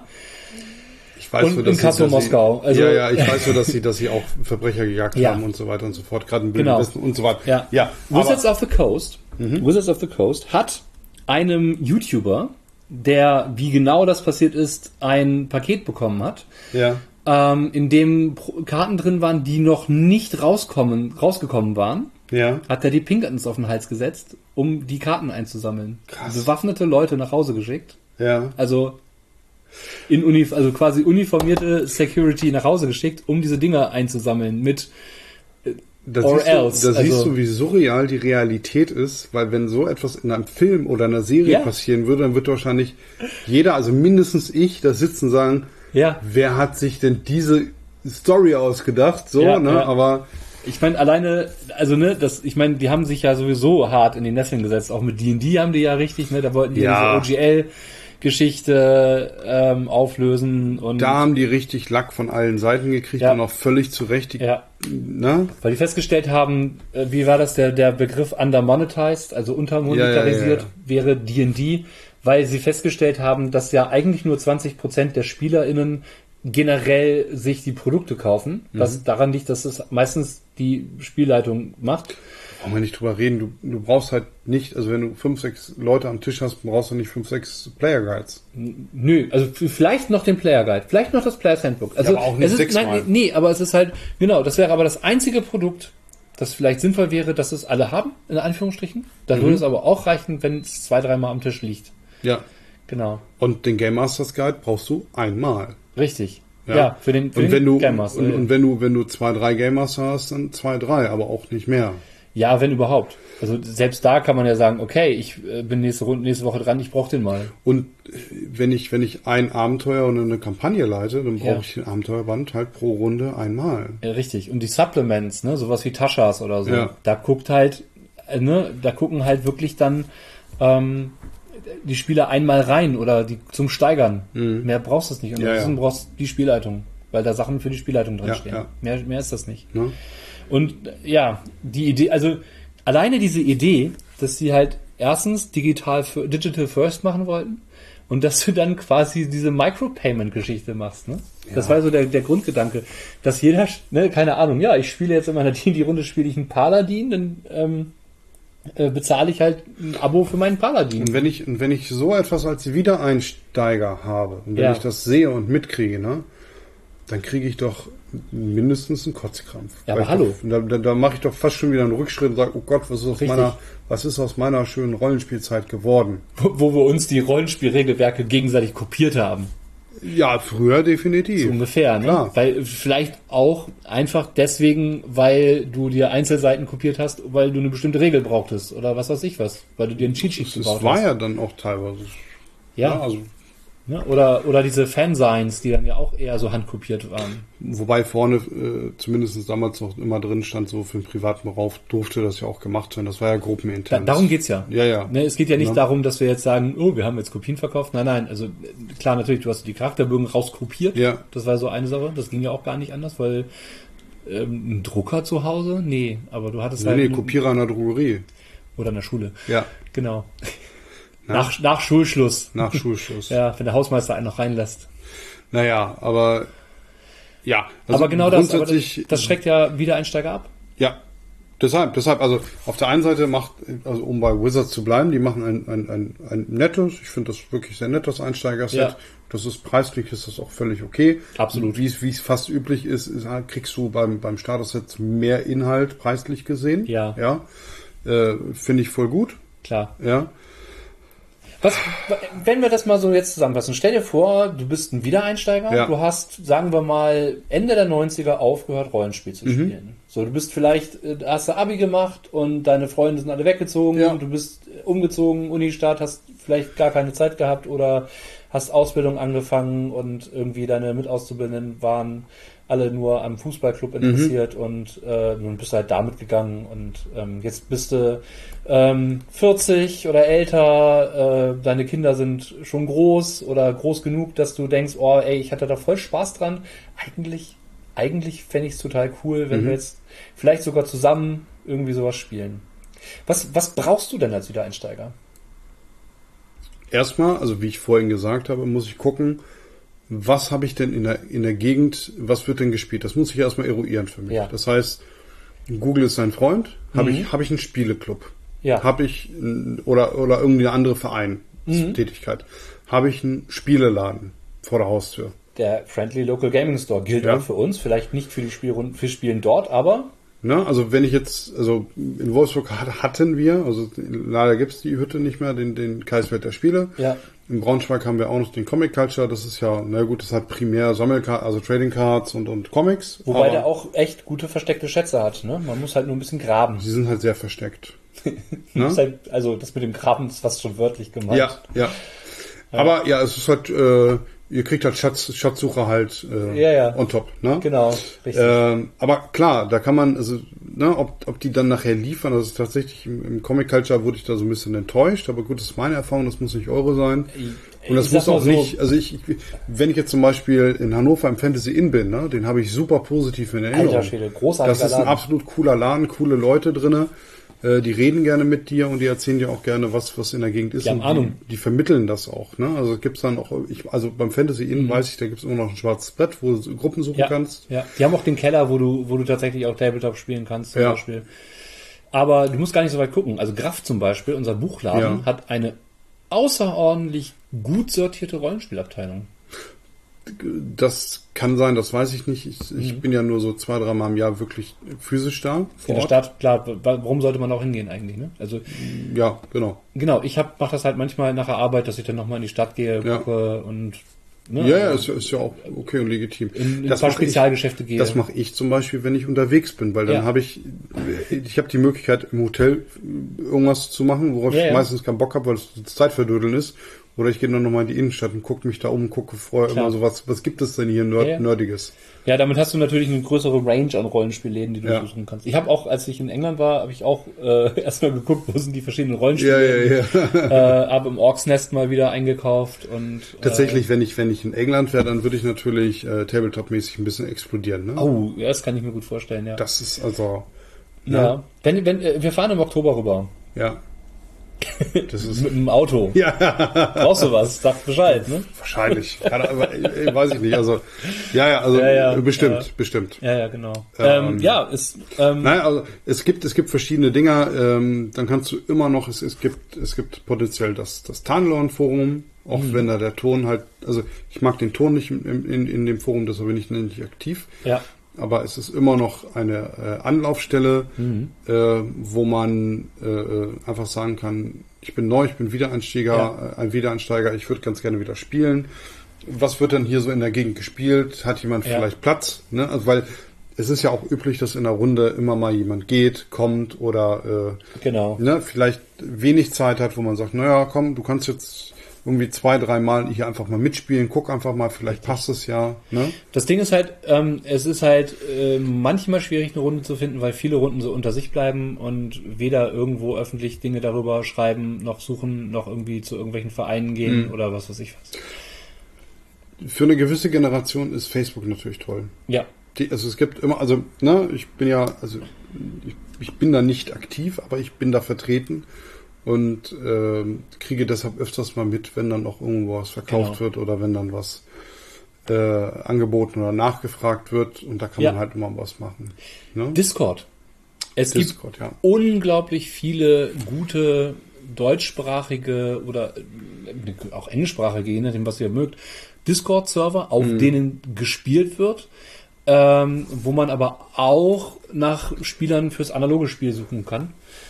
Ich weiß und so, dass Inkasso sie, dass Moskau. Sie, also, ja, ja, ich weiß so, dass sie, dass sie auch Verbrecher gejagt ja. haben und so weiter und so fort, gerade in genau. Wissen und so weiter. Ja. Ja, Wizards of the Coast, mhm. Wizards of the Coast hat einem YouTuber, der, wie genau das passiert ist, ein Paket bekommen hat, ja. ähm, in dem Karten drin waren, die noch nicht rauskommen, rausgekommen waren. Ja. Hat er die Pinkertons auf den Hals gesetzt, um die Karten einzusammeln. Krass. Bewaffnete Leute nach Hause geschickt. Ja. Also in Uni, also quasi uniformierte Security nach Hause geschickt, um diese Dinger einzusammeln mit äh, da or siehst else. Du, da also, siehst du, wie surreal die Realität ist, weil wenn so etwas in einem Film oder einer Serie ja. passieren würde, dann wird wahrscheinlich jeder, also mindestens ich, da sitzen und sagen, ja. wer hat sich denn diese Story ausgedacht? So, ja, ne? Ja. Aber ich meine, alleine, also ne, das, ich meine, die haben sich ja sowieso hart in die Nesseln gesetzt, auch mit D und D haben die ja richtig, ne, da wollten die ja. diese O G L Geschichte ähm, auflösen und da haben die richtig Lack von allen Seiten gekriegt ja. und auch völlig zurecht. Die, ja. ne? Weil die festgestellt haben, äh, wie war das, der, der Begriff undermonetized, also untermonetarisiert, ja, ja, ja, ja. wäre D und D, weil sie festgestellt haben, dass ja eigentlich nur zwanzig Prozent der SpielerInnen generell sich die Produkte kaufen, mhm. was daran liegt, dass es meistens die Spielleitung macht. Brauchen wir nicht drüber reden, du, du brauchst halt nicht, also wenn du fünf, sechs Leute am Tisch hast, brauchst du nicht fünf, sechs Player Guides. Nö, also vielleicht noch den Player Guide, vielleicht noch das Players Handbook. Also ja, aber auch nicht es ist, sechsmal. Nein, nee, aber es ist halt, genau, das wäre aber das einzige Produkt, das vielleicht sinnvoll wäre, dass es alle haben, in Anführungsstrichen. Dann mhm. würde es aber auch reichen, wenn es zwei, dreimal am Tisch liegt. Ja. Genau. Und den Game Masters Guide brauchst du einmal. Richtig. Ja, ja für den, für und wenn den du, Game Master. Und, und wenn du, wenn du zwei, drei Game Master hast, dann zwei, drei, aber auch nicht mehr. Ja, wenn überhaupt. Also selbst da kann man ja sagen, okay, ich äh, bin nächste, Runde, nächste Woche dran, ich brauche den mal. Und wenn ich, wenn ich ein Abenteuer und eine Kampagne leite, dann brauche ja. ich den Abenteuerband halt pro Runde einmal. Ja, richtig. Und die Supplements, ne, sowas wie Taschas oder so, ja. da guckt halt, äh, ne, da gucken halt wirklich dann ähm, die Spieler einmal rein oder die zum Steigern. Mhm. Mehr brauchst du es nicht. Und ja, ansonsten ja. brauchst du die Spielleitung, weil da Sachen für die Spielleitung drinstehen. Ja, ja. Mehr, mehr ist das nicht. Ja. Und ja, die Idee, also alleine diese Idee, dass sie halt erstens digital, digital first machen wollten und dass du dann quasi diese Micropayment-Geschichte machst, ne? Ja. Das war so der, der Grundgedanke, dass jeder, ne, keine Ahnung, ja, ich spiele jetzt in meiner D und D-Runde, spiele ich einen Paladin, dann ähm, äh, bezahle ich halt ein Abo für meinen Paladin. Und wenn ich, und wenn ich so etwas als Wiedereinsteiger habe und wenn ja. ich das sehe und mitkriege, ne, dann kriege ich doch mindestens einen Kotzkrampf. Ja, aber hallo. Doch, da da, da mache ich doch fast schon wieder einen Rückschritt und sage, oh Gott, was ist aus meiner, was ist aus meiner schönen Rollenspielzeit geworden? Wo, wo wir uns die Rollenspielregelwerke gegenseitig kopiert haben. Ja, früher definitiv. So ungefähr, ne? Klar. Weil vielleicht auch einfach deswegen, weil du dir Einzelseiten kopiert hast, weil du eine bestimmte Regel brauchtest oder was weiß ich was, weil du dir einen Cheat Sheet gebaut hast. Das war ja dann auch teilweise. Ja. ja also Ne? Oder, oder diese Fansigns, die dann ja auch eher so handkopiert waren. Wobei vorne äh, zumindest damals noch immer drin stand, so für den privaten Rauf durfte das ja auch gemacht werden. Das war ja gruppenintern. Da, darum geht's ja. Ja, ja. Ne, es geht ja nicht ja. darum, dass wir jetzt sagen, oh, wir haben jetzt Kopien verkauft. Nein, nein, also klar, natürlich, du hast die Charakterbögen rauskopiert. Ja. Das war so eine Sache. Das ging ja auch gar nicht anders, weil ähm, ein Drucker zu Hause? Nee, aber du hattest nee, halt... Nee, einen, Kopierer in der Drogerie. Oder in der Schule. Ja. Genau. Na? Nach, nach Schulschluss. Nach Schulschluss. Ja, wenn der Hausmeister einen noch reinlässt. Naja, aber ja. Also aber genau das, aber das, grundsätzlich, das schreckt ja Wiedereinsteiger ab. Ja, deshalb, deshalb, also auf der einen Seite macht, also um bei Wizards zu bleiben, die machen ein, ein, ein, ein nettes, ich finde das wirklich sehr nettes Einsteiger-Set. Ja. Das ist preislich, ist das auch völlig okay. Absolut. Wie es, wie es fast üblich ist, ist kriegst du beim, beim Starter-Set mehr Inhalt preislich gesehen. Ja. Ja. Äh, finde ich voll gut. Klar. Ja. Was, wenn wir das mal so jetzt zusammenfassen, stell dir vor, du bist ein Wiedereinsteiger, Ja. du hast, sagen wir mal, Ende der neunziger aufgehört, Rollenspiel zu spielen. So, du bist vielleicht, äh, hast du Abi gemacht und deine Freunde sind alle weggezogen, Ja. du bist umgezogen, Uni-Start, hast vielleicht gar keine Zeit gehabt oder hast Ausbildung angefangen und irgendwie deine Mitauszubildenden waren alle nur am Fußballclub interessiert und äh, nun bist du halt damit gegangen und ähm, jetzt bist du ähm, vierzig oder älter, äh, deine Kinder sind schon groß oder groß genug, dass du denkst, oh ey, ich hatte da voll Spaß dran. Eigentlich, eigentlich fände ich es total cool, wenn Mhm. wir jetzt vielleicht sogar zusammen irgendwie sowas spielen. Was, was brauchst du denn als Wiedereinsteiger? Erstmal, also wie ich vorhin gesagt habe, muss ich gucken, was habe ich denn in der, in der Gegend, was wird denn gespielt? Das muss ich erstmal eruieren für mich. Ja. Das heißt, Google ist ein Freund. Habe Mhm. ich, habe ich einen Spieleclub? Ja. Habe ich, ein- oder, oder irgendeine andere Vereinstätigkeit? Habe ich einen Spieleladen vor der Haustür? Der Friendly Local Gaming Store gilt Ja. auch für uns, vielleicht nicht für die Spielrunden, für Spielen dort, aber Ne? Also wenn ich jetzt, also in Wolfsburg hat- hatten wir, also leider gibt es die Hütte nicht mehr, den, den Kreiswert der Spiele. ja, In Braunschweig haben wir auch noch den Comic Culture, das ist ja, na gut, das hat primär Sammelkarten, also Trading Cards und, und Comics. wobei aber der auch echt gute versteckte Schätze hat. Ne? Man muss halt nur ein bisschen graben. die sind halt sehr versteckt. Man muss Ne? halt, also das mit dem Graben ist fast schon wörtlich gemeint. Ja, ja. Aber ja, es ist halt, äh, ihr kriegt halt Schatz, Schatzsucher halt äh, Ja, ja. on top. Ne? Genau, richtig. Ähm, aber klar, da kann man, also, ne, ob, ob die dann nachher liefern, das ist tatsächlich im, im Comic Culture wurde ich da so ein bisschen enttäuscht, aber gut, das ist meine Erfahrung, das muss nicht eure sein. Ich- Und das ich muss sag mal auch so, nicht, also ich, ich, wenn ich jetzt zum Beispiel in Hannover im Fantasy Inn bin, ne, den habe ich super positiv in Erinnerung. Alter Schwede, großartiger Das ist ein Laden. absolut cooler Laden, coole Leute drinne. Äh, die reden gerne mit dir und die erzählen dir auch gerne, was, was in der Gegend ist. Die haben und Ahnung. Die, die vermitteln das auch, ne? Also gibt's dann auch, ich, also beim Fantasy Inn Mhm. weiß ich, da gibt's immer noch ein schwarzes Brett, wo du Gruppen suchen Ja, kannst. ja, die haben auch den Keller, wo du, wo du tatsächlich auch Tabletop spielen kannst, zum Ja. Beispiel. Aber du musst gar nicht so weit gucken. Also Graf zum Beispiel, unser Buchladen, Ja. hat eine außerordentlich gut sortierte Rollenspielabteilung. Das kann sein, das weiß ich nicht. Ich, ich Mhm. bin ja nur so zwei, drei Mal im Jahr wirklich physisch da. Vor In der Ort. Stadt, klar, wa- warum sollte man auch hingehen eigentlich? Ne? Also Ja, genau. genau, ich hab, mach das halt manchmal nach der Arbeit, dass ich dann nochmal in die Stadt gehe, Ja. gucke und ne, Ja, ja, ist, ist ja auch okay und legitim. in, in ein das paar mache ich, Spezialgeschäfte gehe. das mache ich zum Beispiel, wenn ich unterwegs bin, weil dann Ja. habe ich, ich habe die Möglichkeit im Hotel irgendwas zu machen, worauf Ja, ich ja. meistens keinen Bock habe, weil es Zeitverdödeln ist. Oder ich gehe dann nochmal in die Innenstadt und gucke mich da um, gucke vorher Klar. immer so, was, was gibt es denn hier Nerd, Ja, ja. Nerdiges? Ja, damit hast du natürlich eine größere Range an Rollenspielläden, die du Ja. suchen kannst. Ich habe auch, als ich in England war, habe ich auch äh, erstmal geguckt, wo sind die verschiedenen Ja, Rollenspielläden. ja, ja. äh, habe im Orks Nest mal wieder eingekauft und Tatsächlich, wenn ich, wenn ich in England wäre, dann würde ich natürlich äh, Tabletop-mäßig ein bisschen explodieren. Ne? Äh, oh, ja, das kann ich mir gut vorstellen, ja. Das ist also, ja. Wenn, wenn, äh, wir fahren im Oktober rüber. ja. Das ist Mit dem Auto. ja Brauchst du was? Sag Bescheid, ne? wahrscheinlich. Keine Ahnung, äh, weiß ich nicht. Also ja, ja, also Ja, ja, äh, bestimmt, ja. bestimmt. Ja, ja, genau. Ähm, Ähm, ja, ist, ähm, Nein, also es gibt es gibt verschiedene Dinger. Ähm, dann kannst du immer noch es, es gibt es gibt potenziell das das Tarnlorn Forum, auch Mhm. wenn da der Ton halt, also ich mag den Ton nicht in, in, in dem Forum, deshalb bin ich nicht aktiv. ja. Aber es ist immer noch eine äh, Anlaufstelle, Mhm. äh, wo man äh, äh, einfach sagen kann, ich bin neu, ich bin Wiedereinsteiger, Ja. äh, ein Wiedereinsteiger, ich würde ganz gerne wieder spielen. Was wird denn hier so in der Gegend gespielt? Hat jemand Ja. vielleicht Platz? Ne? Also weil es ist ja auch üblich, dass in der Runde immer mal jemand geht, kommt oder Genau. äh, ne, vielleicht wenig Zeit hat, wo man sagt, naja, komm, du kannst jetzt irgendwie zwei, dreimal hier einfach mal mitspielen, guck einfach mal, vielleicht passt es ja. Ne? Das Ding ist halt, ähm, es ist halt äh, manchmal schwierig, eine Runde zu finden, weil viele Runden so unter sich bleiben und weder irgendwo öffentlich Dinge darüber schreiben, noch suchen, noch irgendwie zu irgendwelchen Vereinen gehen mhm. oder was weiß ich was. Für eine gewisse Generation ist Facebook natürlich toll. Ja. Die, also es gibt immer, also ne, ich bin ja, also ich, ich bin da nicht aktiv, aber ich bin da vertreten. Und äh, kriege deshalb öfters mal mit, wenn dann noch irgendwo was verkauft genau. wird oder wenn dann was äh, angeboten oder nachgefragt wird. Und da kann ja. man halt immer was machen. Ne? Discord. Es Discord, gibt ja. unglaublich viele gute deutschsprachige oder äh, auch englischsprachige, je nachdem, was ihr mögt, Discord-Server, auf mhm. denen gespielt wird, ähm, wo man aber auch nach Spielern fürs analoge Spiel suchen kann.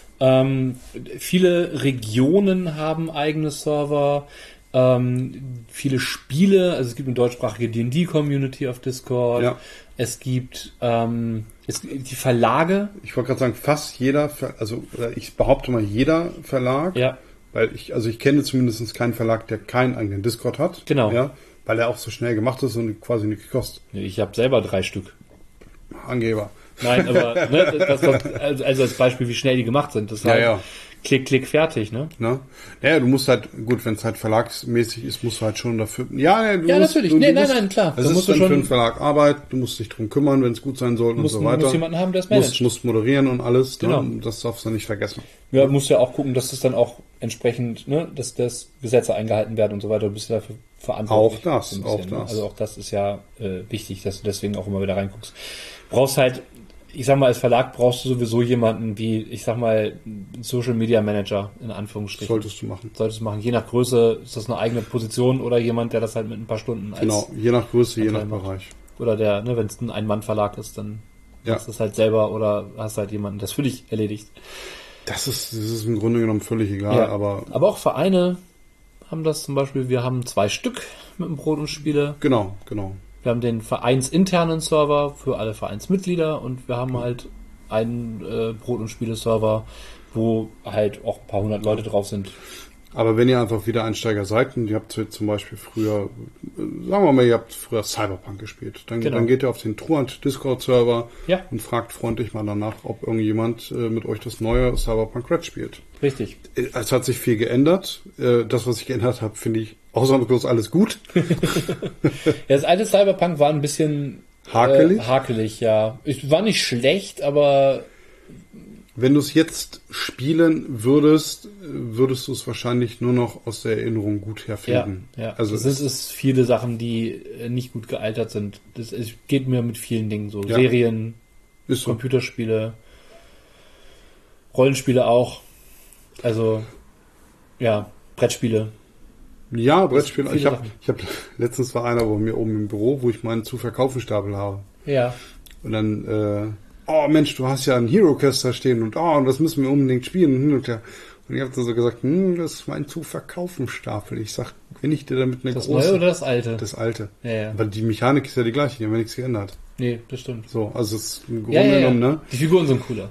Ähm, viele Regionen haben eigene Server, ähm, viele Spiele, also es gibt eine deutschsprachige D und D-Community auf Discord, ja. es gibt ähm, es, die Verlage. Ich wollte gerade sagen, fast jeder, also ich behaupte mal jeder Verlag, ja. weil ich, also ich kenne zumindest keinen Verlag, der keinen eigenen Discord hat. Genau. Ja, weil er auch so schnell gemacht ist und quasi nichts kostet. Ich habe selber drei Stück. Angeber. Nein, aber ne, das, das, also als Beispiel, wie schnell die gemacht sind. Das ist ja, halt ja. Klick, Klick, fertig, ne? Ne? Ja, du musst halt, gut, wenn es halt verlagsmäßig ist, musst du halt schon dafür. Ja, du ja musst, natürlich. Du, nee, du nein, musst, nein, klar. Es da ist musst dann du schon für den Verlag Arbeit, du musst dich drum kümmern, wenn es gut sein soll und so weiter. Du musst jemanden haben, der es managt. Musst, musst moderieren und alles. Genau. Ne? Das darfst du nicht vergessen. Ja, du musst ja auch gucken, dass das dann auch entsprechend, ne, dass das Gesetze eingehalten werden und so weiter. Du bist ja dafür verantwortlich. Auch das, bisschen, auch ne? das. Also auch das ist ja äh, wichtig, dass du deswegen auch immer wieder reinguckst. Brauchst halt, ich sag mal, als Verlag brauchst du sowieso jemanden wie, ich sag mal, Social Media Manager, in Anführungsstrichen. Solltest du machen. Solltest du machen. Je nach Größe ist das eine eigene Position oder jemand, der das halt mit ein paar Stunden als Genau, je nach Größe, je nach Bereich. Oder der, ne, wenn es ein Ein-Mann-Verlag ist, dann ja. machst du es halt selber oder hast halt jemanden, das für dich erledigt. Das ist, das ist im Grunde genommen völlig egal, ja. aber... Aber auch Vereine haben das zum Beispiel, wir haben zwei Stück mit dem Brot und Spiele. Genau, genau. Wir haben den vereinsinternen Server für alle Vereinsmitglieder und wir haben halt einen äh, Brot- und Spiele-Server, wo halt auch ein paar hundert Leute drauf sind. Aber wenn ihr einfach Wiedereinsteiger seid und ihr habt zum Beispiel früher, sagen wir mal, ihr habt früher Cyberpunk gespielt, dann, genau. dann geht ihr auf den Truant Discord-Server ja. und fragt freundlich mal danach, ob irgendjemand äh, mit euch das neue Cyberpunk Red spielt. Richtig. Es hat sich viel geändert. Äh, das, was sich geändert hat, finde ich ausnahmslos alles gut. Ja, das alte Cyberpunk war ein bisschen hakelig, äh, hakelig ja. Es war nicht schlecht, aber... Wenn du es jetzt spielen würdest, würdest du es wahrscheinlich nur noch aus der Erinnerung gut herfinden. Ja, ja. Also es ist, ist viele Sachen, die nicht gut gealtert sind. Das es geht mir mit vielen Dingen so. Ja. Serien, ist so. Computerspiele, Rollenspiele auch. Also, ja, Brettspiele. Ja, Brettspiele. Ich habe ich hab, letztens war einer bei mir oben im Büro, wo ich meinen zu verkaufen Stapel habe. Ja. Und dann, äh, oh Mensch, du hast ja einen Hero Quest da stehen und oh, und das müssen wir unbedingt spielen. Und, ja. und ich habe dann so gesagt, hm, das ist mein zu verkaufen Stapel. Ich sag, wenn ich dir damit eine das große... Das neue oder das alte? Das alte. Ja, ja. Aber die Mechanik ist ja die gleiche, die haben ja nichts geändert. Nee, das stimmt. So, also es ist im Grunde ja, ja, ja. genommen, ne? Die Figuren sind cooler.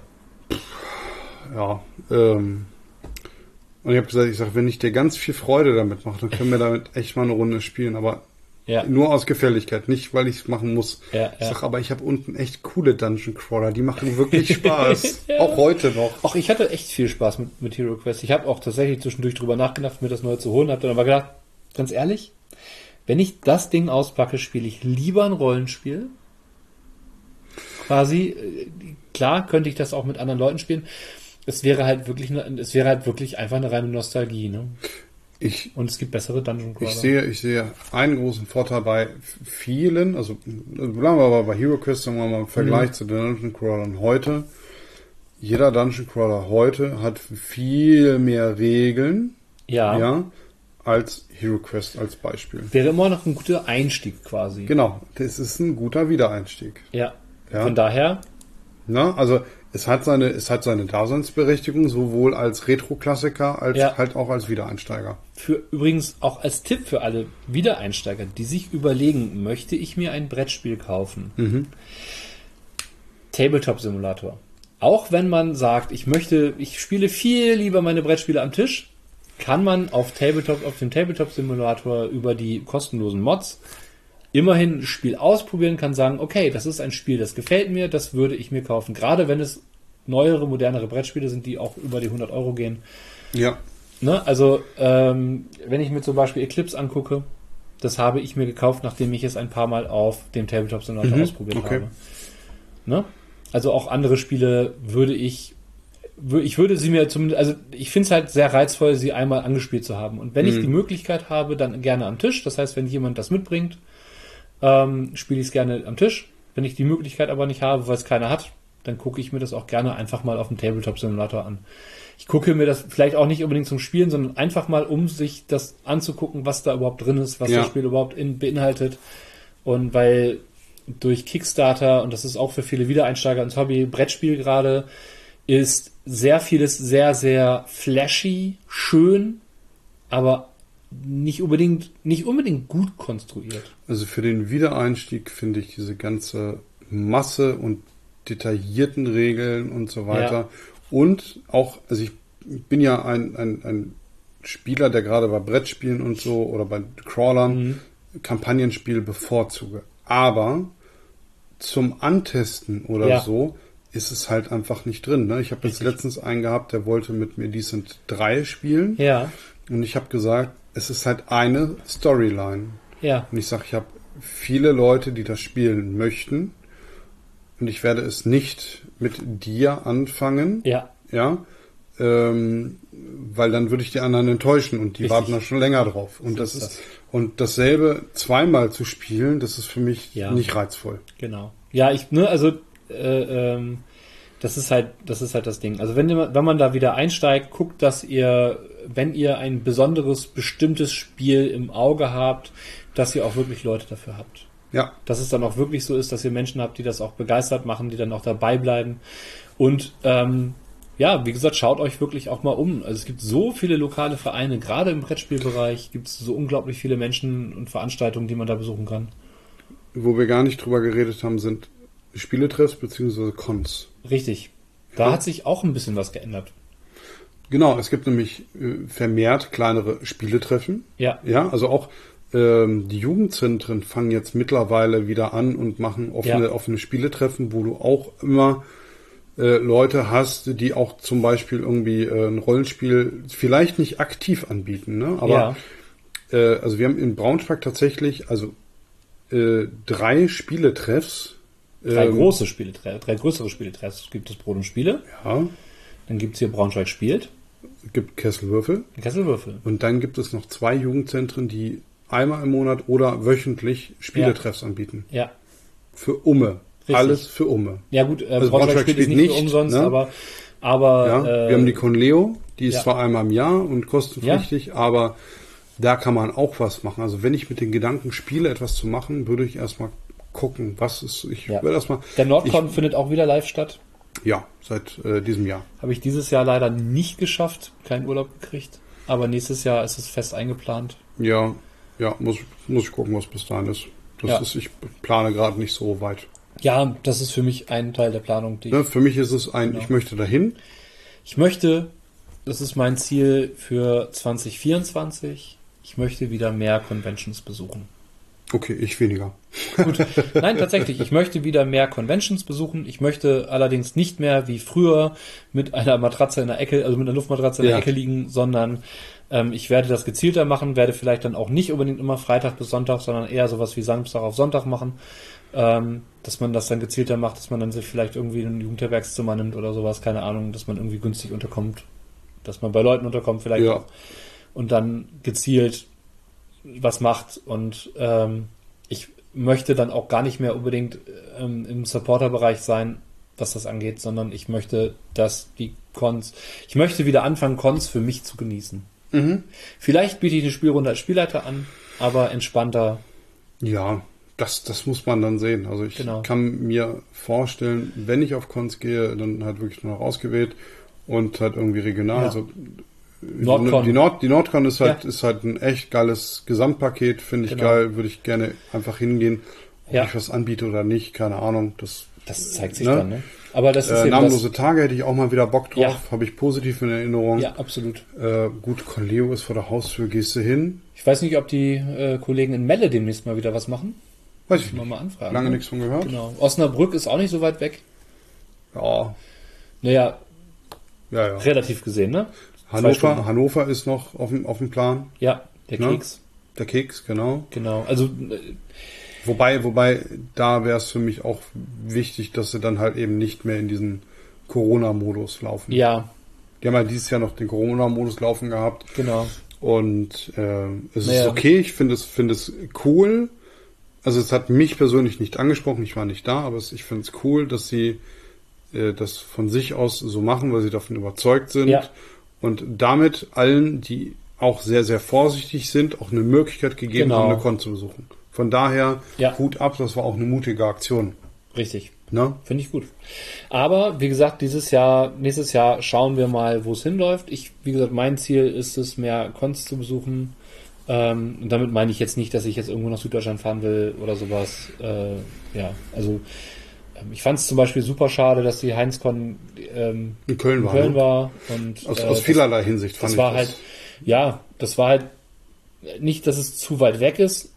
Ja, ähm... Und ich habe gesagt, ich sag, wenn ich dir ganz viel Freude damit mache, dann können wir damit echt mal eine Runde spielen, aber ja. nur aus Gefälligkeit, nicht weil ich es machen muss. Ja, ich ja. sag, aber ich habe unten echt coole Dungeon Crawler, die machen wirklich Spaß. ja. Auch heute noch. Auch ich hatte echt viel Spaß mit, mit Hero Quest. Ich habe auch tatsächlich zwischendurch drüber nachgedacht, mir das neu zu holen, habe dann aber gedacht, ganz ehrlich, wenn ich das Ding auspacke, spiele ich lieber ein Rollenspiel. Quasi, klar könnte ich das auch mit anderen Leuten spielen. Es wäre halt wirklich, eine, es wäre halt wirklich einfach eine reine Nostalgie, ne? Ich, und es gibt bessere Dungeon Crawler. Ich sehe, ich sehe einen großen Vorteil bei vielen, also bleiben wir aber bei Hero Quest, sagen wir mal im Vergleich mhm. zu den Dungeon Crawlern heute. Jeder Dungeon Crawler heute hat viel mehr Regeln, ja, ja als Hero Quest als Beispiel. Wäre immer noch ein guter Einstieg quasi. Genau, das ist ein guter Wiedereinstieg. Ja, ja. Von daher. Na, also es hat seine, es hat seine Daseinsberechtigung, sowohl als Retro-Klassiker als ja. halt auch als Wiedereinsteiger. Für übrigens auch als Tipp für alle Wiedereinsteiger, die sich überlegen, möchte ich mir ein Brettspiel kaufen? Mhm. Tabletop-Simulator. Auch wenn man sagt, ich möchte, ich spiele viel lieber meine Brettspiele am Tisch, kann man auf Tabletop, auf dem Tabletop-Simulator über die kostenlosen Mods immerhin ein Spiel ausprobieren, kann sagen, okay, das ist ein Spiel, das gefällt mir, das würde ich mir kaufen. Gerade wenn es neuere, modernere Brettspiele sind, die auch über die hundert Euro gehen. Ja. Ne? Also, ähm, wenn ich mir zum Beispiel Eclipse angucke, das habe ich mir gekauft, nachdem ich es ein paar Mal auf dem Tabletop-Simulator mhm. ausprobiert okay. habe. Ne? Also auch andere Spiele würde ich, ich würde sie mir zumindest, also ich finde es halt sehr reizvoll, sie einmal angespielt zu haben. Und wenn mhm. ich die Möglichkeit habe, dann gerne am Tisch. Das heißt, wenn jemand das mitbringt, ähm, spiele ich es gerne am Tisch. Wenn ich die Möglichkeit aber nicht habe, weil es keiner hat, dann gucke ich mir das auch gerne einfach mal auf dem Tabletop-Simulator an. Ich gucke mir das vielleicht auch nicht unbedingt zum Spielen, sondern einfach mal, um sich das anzugucken, was da überhaupt drin ist, was ja. das Spiel überhaupt in, beinhaltet. Und weil durch Kickstarter, und das ist auch für viele Wiedereinsteiger ins Hobby, Brettspiel gerade, ist sehr vieles sehr, sehr flashy, schön, aber nicht unbedingt, nicht unbedingt gut konstruiert. Also für den Wiedereinstieg finde ich diese ganze Masse und detaillierten Regeln und so weiter. Ja. Und auch, also ich bin ja ein, ein, ein Spieler, der gerade bei Brettspielen und so oder bei Crawlern mhm. Kampagnenspiele bevorzuge. Aber zum Antesten oder ja. so ist es halt einfach nicht drin. Ne? Ich habe jetzt letztens einen gehabt, der wollte mit mir Decent drei spielen. Ja. Und ich habe gesagt, es ist halt eine Storyline. Ja. Und ich sage, ich habe viele Leute, die das spielen möchten. Und ich werde es nicht mit dir anfangen. Ja. Ja. Ähm, weil dann würde ich die anderen enttäuschen und die Richtig. warten da schon länger drauf. Und so das ist, das. und dasselbe zweimal zu spielen, das ist für mich ja. nicht reizvoll. Genau. Ja, ich, ne, also äh, ähm, das ist halt, das ist halt das Ding. Also wenn, wenn man da wieder einsteigt, guckt, dass ihr, wenn ihr ein besonderes, bestimmtes Spiel im Auge habt, dass ihr auch wirklich Leute dafür habt. Ja. Dass es dann auch wirklich so ist, dass ihr Menschen habt, die das auch begeistert machen, die dann auch dabei bleiben. Und ähm, ja, wie gesagt, schaut euch wirklich auch mal um. Also es gibt so viele lokale Vereine, gerade im Brettspielbereich gibt es so unglaublich viele Menschen und Veranstaltungen, die man da besuchen kann. Wo wir gar nicht drüber geredet haben, sind Spieletreffs bzw. Cons. Richtig. Da ja. hat sich auch ein bisschen was geändert. Genau, es gibt nämlich äh, vermehrt kleinere Spieletreffen. Ja. Ja, also auch ähm, die Jugendzentren fangen jetzt mittlerweile wieder an und machen offene, ja. offene Spieletreffen, wo du auch immer äh, Leute hast, die auch zum Beispiel irgendwie äh, ein Rollenspiel vielleicht nicht aktiv anbieten, ne? Aber ja. äh, also wir haben in Braunschweig tatsächlich also äh, drei Spieletreffs. Drei ähm, große Spieletreffs, drei größere Spieletreffs. Es gibt das Brot und Spiele. Ja. Dann gibt es hier Braunschweig spielt. Es gibt Kesselwürfel. Kesselwürfel. Und dann gibt es noch zwei Jugendzentren, die einmal im Monat oder wöchentlich Spieletreffs ja. anbieten. Ja. Für Umme. Richtig. Alles für Umme. Ja gut, äh, also Braunschweig spielt ist nicht, nicht für umsonst, ne? aber, aber ja, äh, wir haben die Conleo, die ist ja. zwar einmal im Jahr und kostenpflichtig, ja. aber da kann man auch was machen. Also wenn ich mit den Gedanken spiele, etwas zu machen, würde ich erstmal gucken, was ist. Ich ja. will erstmal. Der Nordcon findet auch wieder live statt. Ja, seit äh, diesem Jahr. Habe ich dieses Jahr leider nicht geschafft, keinen Urlaub gekriegt. Aber nächstes Jahr ist es fest eingeplant. Ja, ja, muss, muss ich gucken, was bis dahin ist. Das ja. ist, ich plane gerade nicht so weit. Ja, das ist für mich ein Teil der Planung. Die ja, für mich ist es ein, genau. ich möchte dahin. Ich möchte, das ist mein Ziel für zwanzig vierundzwanzig, ich möchte wieder mehr Conventions besuchen. Okay, ich weniger. Gut, nein, tatsächlich, ich möchte wieder mehr Conventions besuchen. Ich möchte allerdings nicht mehr wie früher mit einer Matratze in der Ecke, also mit einer Luftmatratze in der ja. Ecke liegen, sondern ähm, ich werde das gezielter machen, werde vielleicht dann auch nicht unbedingt immer Freitag bis Sonntag, sondern eher sowas wie Samstag auf Sonntag machen, ähm, dass man das dann gezielter macht, dass man dann sich vielleicht irgendwie ein Jugendherbergszimmer nimmt oder sowas, keine Ahnung, dass man irgendwie günstig unterkommt, dass man bei Leuten unterkommt vielleicht ja. auch und dann gezielt was macht und ähm, ich möchte dann auch gar nicht mehr unbedingt ähm, im Supporter-Bereich sein, was das angeht, sondern ich möchte, dass die Cons, ich möchte wieder anfangen, Cons für mich zu genießen. Mhm. Vielleicht biete ich eine Spielrunde als Spielleiter an, aber entspannter. Ja, das, das muss man dann sehen. Also ich genau. kann mir vorstellen, wenn ich auf Cons gehe, dann halt wirklich nur noch ausgewählt und halt irgendwie regional. Ja. Also Nordcon. Die, Nord, die Nordcon ist halt, ja. ist halt ein echt geiles Gesamtpaket, finde ich genau. geil, würde ich gerne einfach hingehen ob Ja. ich was anbiete oder nicht, keine Ahnung. Das, Das zeigt sich ne? dann, ne? Aber das ist Äh, eben namenlose Tage hätte ich auch mal wieder Bock drauf, Ja. habe ich positiv in Erinnerung. das, ja, absolut. Äh, gut, Coleo ist vor der Haustür, gehst du hin? Ich weiß nicht, ob die äh, Kollegen in Melle demnächst mal wieder was machen. Weiß ich Müssen wir nicht. mal anfragen. Lange ne? nichts von gehört. Genau. Osnabrück ist auch nicht so weit weg. Ja, Naja, ja, ja. relativ gesehen, ne? Zwei Hannover, Stunden. Hannover ist noch auf dem, auf dem Plan. Ja, der Ne? Keks. Der Keks, genau. Genau. Also, äh, Wobei, wobei, da wäre es für mich auch wichtig, dass sie dann halt eben nicht mehr in diesen Corona-Modus laufen. ja, Die haben ja dieses Jahr noch den Corona-Modus laufen gehabt. genau. Und äh, es Naja. ist okay, ich finde es, finde es cool. Also es hat mich persönlich nicht angesprochen, ich war nicht da, aber es, ich finde es cool, dass sie äh, das von sich aus so machen, weil sie davon überzeugt sind. Ja. Und damit allen, die auch sehr, sehr vorsichtig sind, auch eine Möglichkeit gegeben Genau. haben, eine Con zu besuchen. Von daher, Ja. Hut ab, das war auch eine mutige Aktion. Richtig. Ne? Finde ich gut. Aber wie gesagt, dieses Jahr, nächstes Jahr schauen wir mal, wo es hinläuft. Ich, wie gesagt, mein Ziel ist es, mehr Cons zu besuchen. Ähm, und damit meine ich jetzt nicht, dass ich jetzt irgendwo nach Süddeutschland fahren will oder sowas. Äh, ja, also ähm, ich fand es zum Beispiel super schade, dass die Heinz-Con ähm, In Köln in war. Köln ne? war. Und, Aus, äh, aus das- vielerlei Hinsicht fand Das ich war das. halt, ja, das war halt nicht, dass es zu weit weg ist.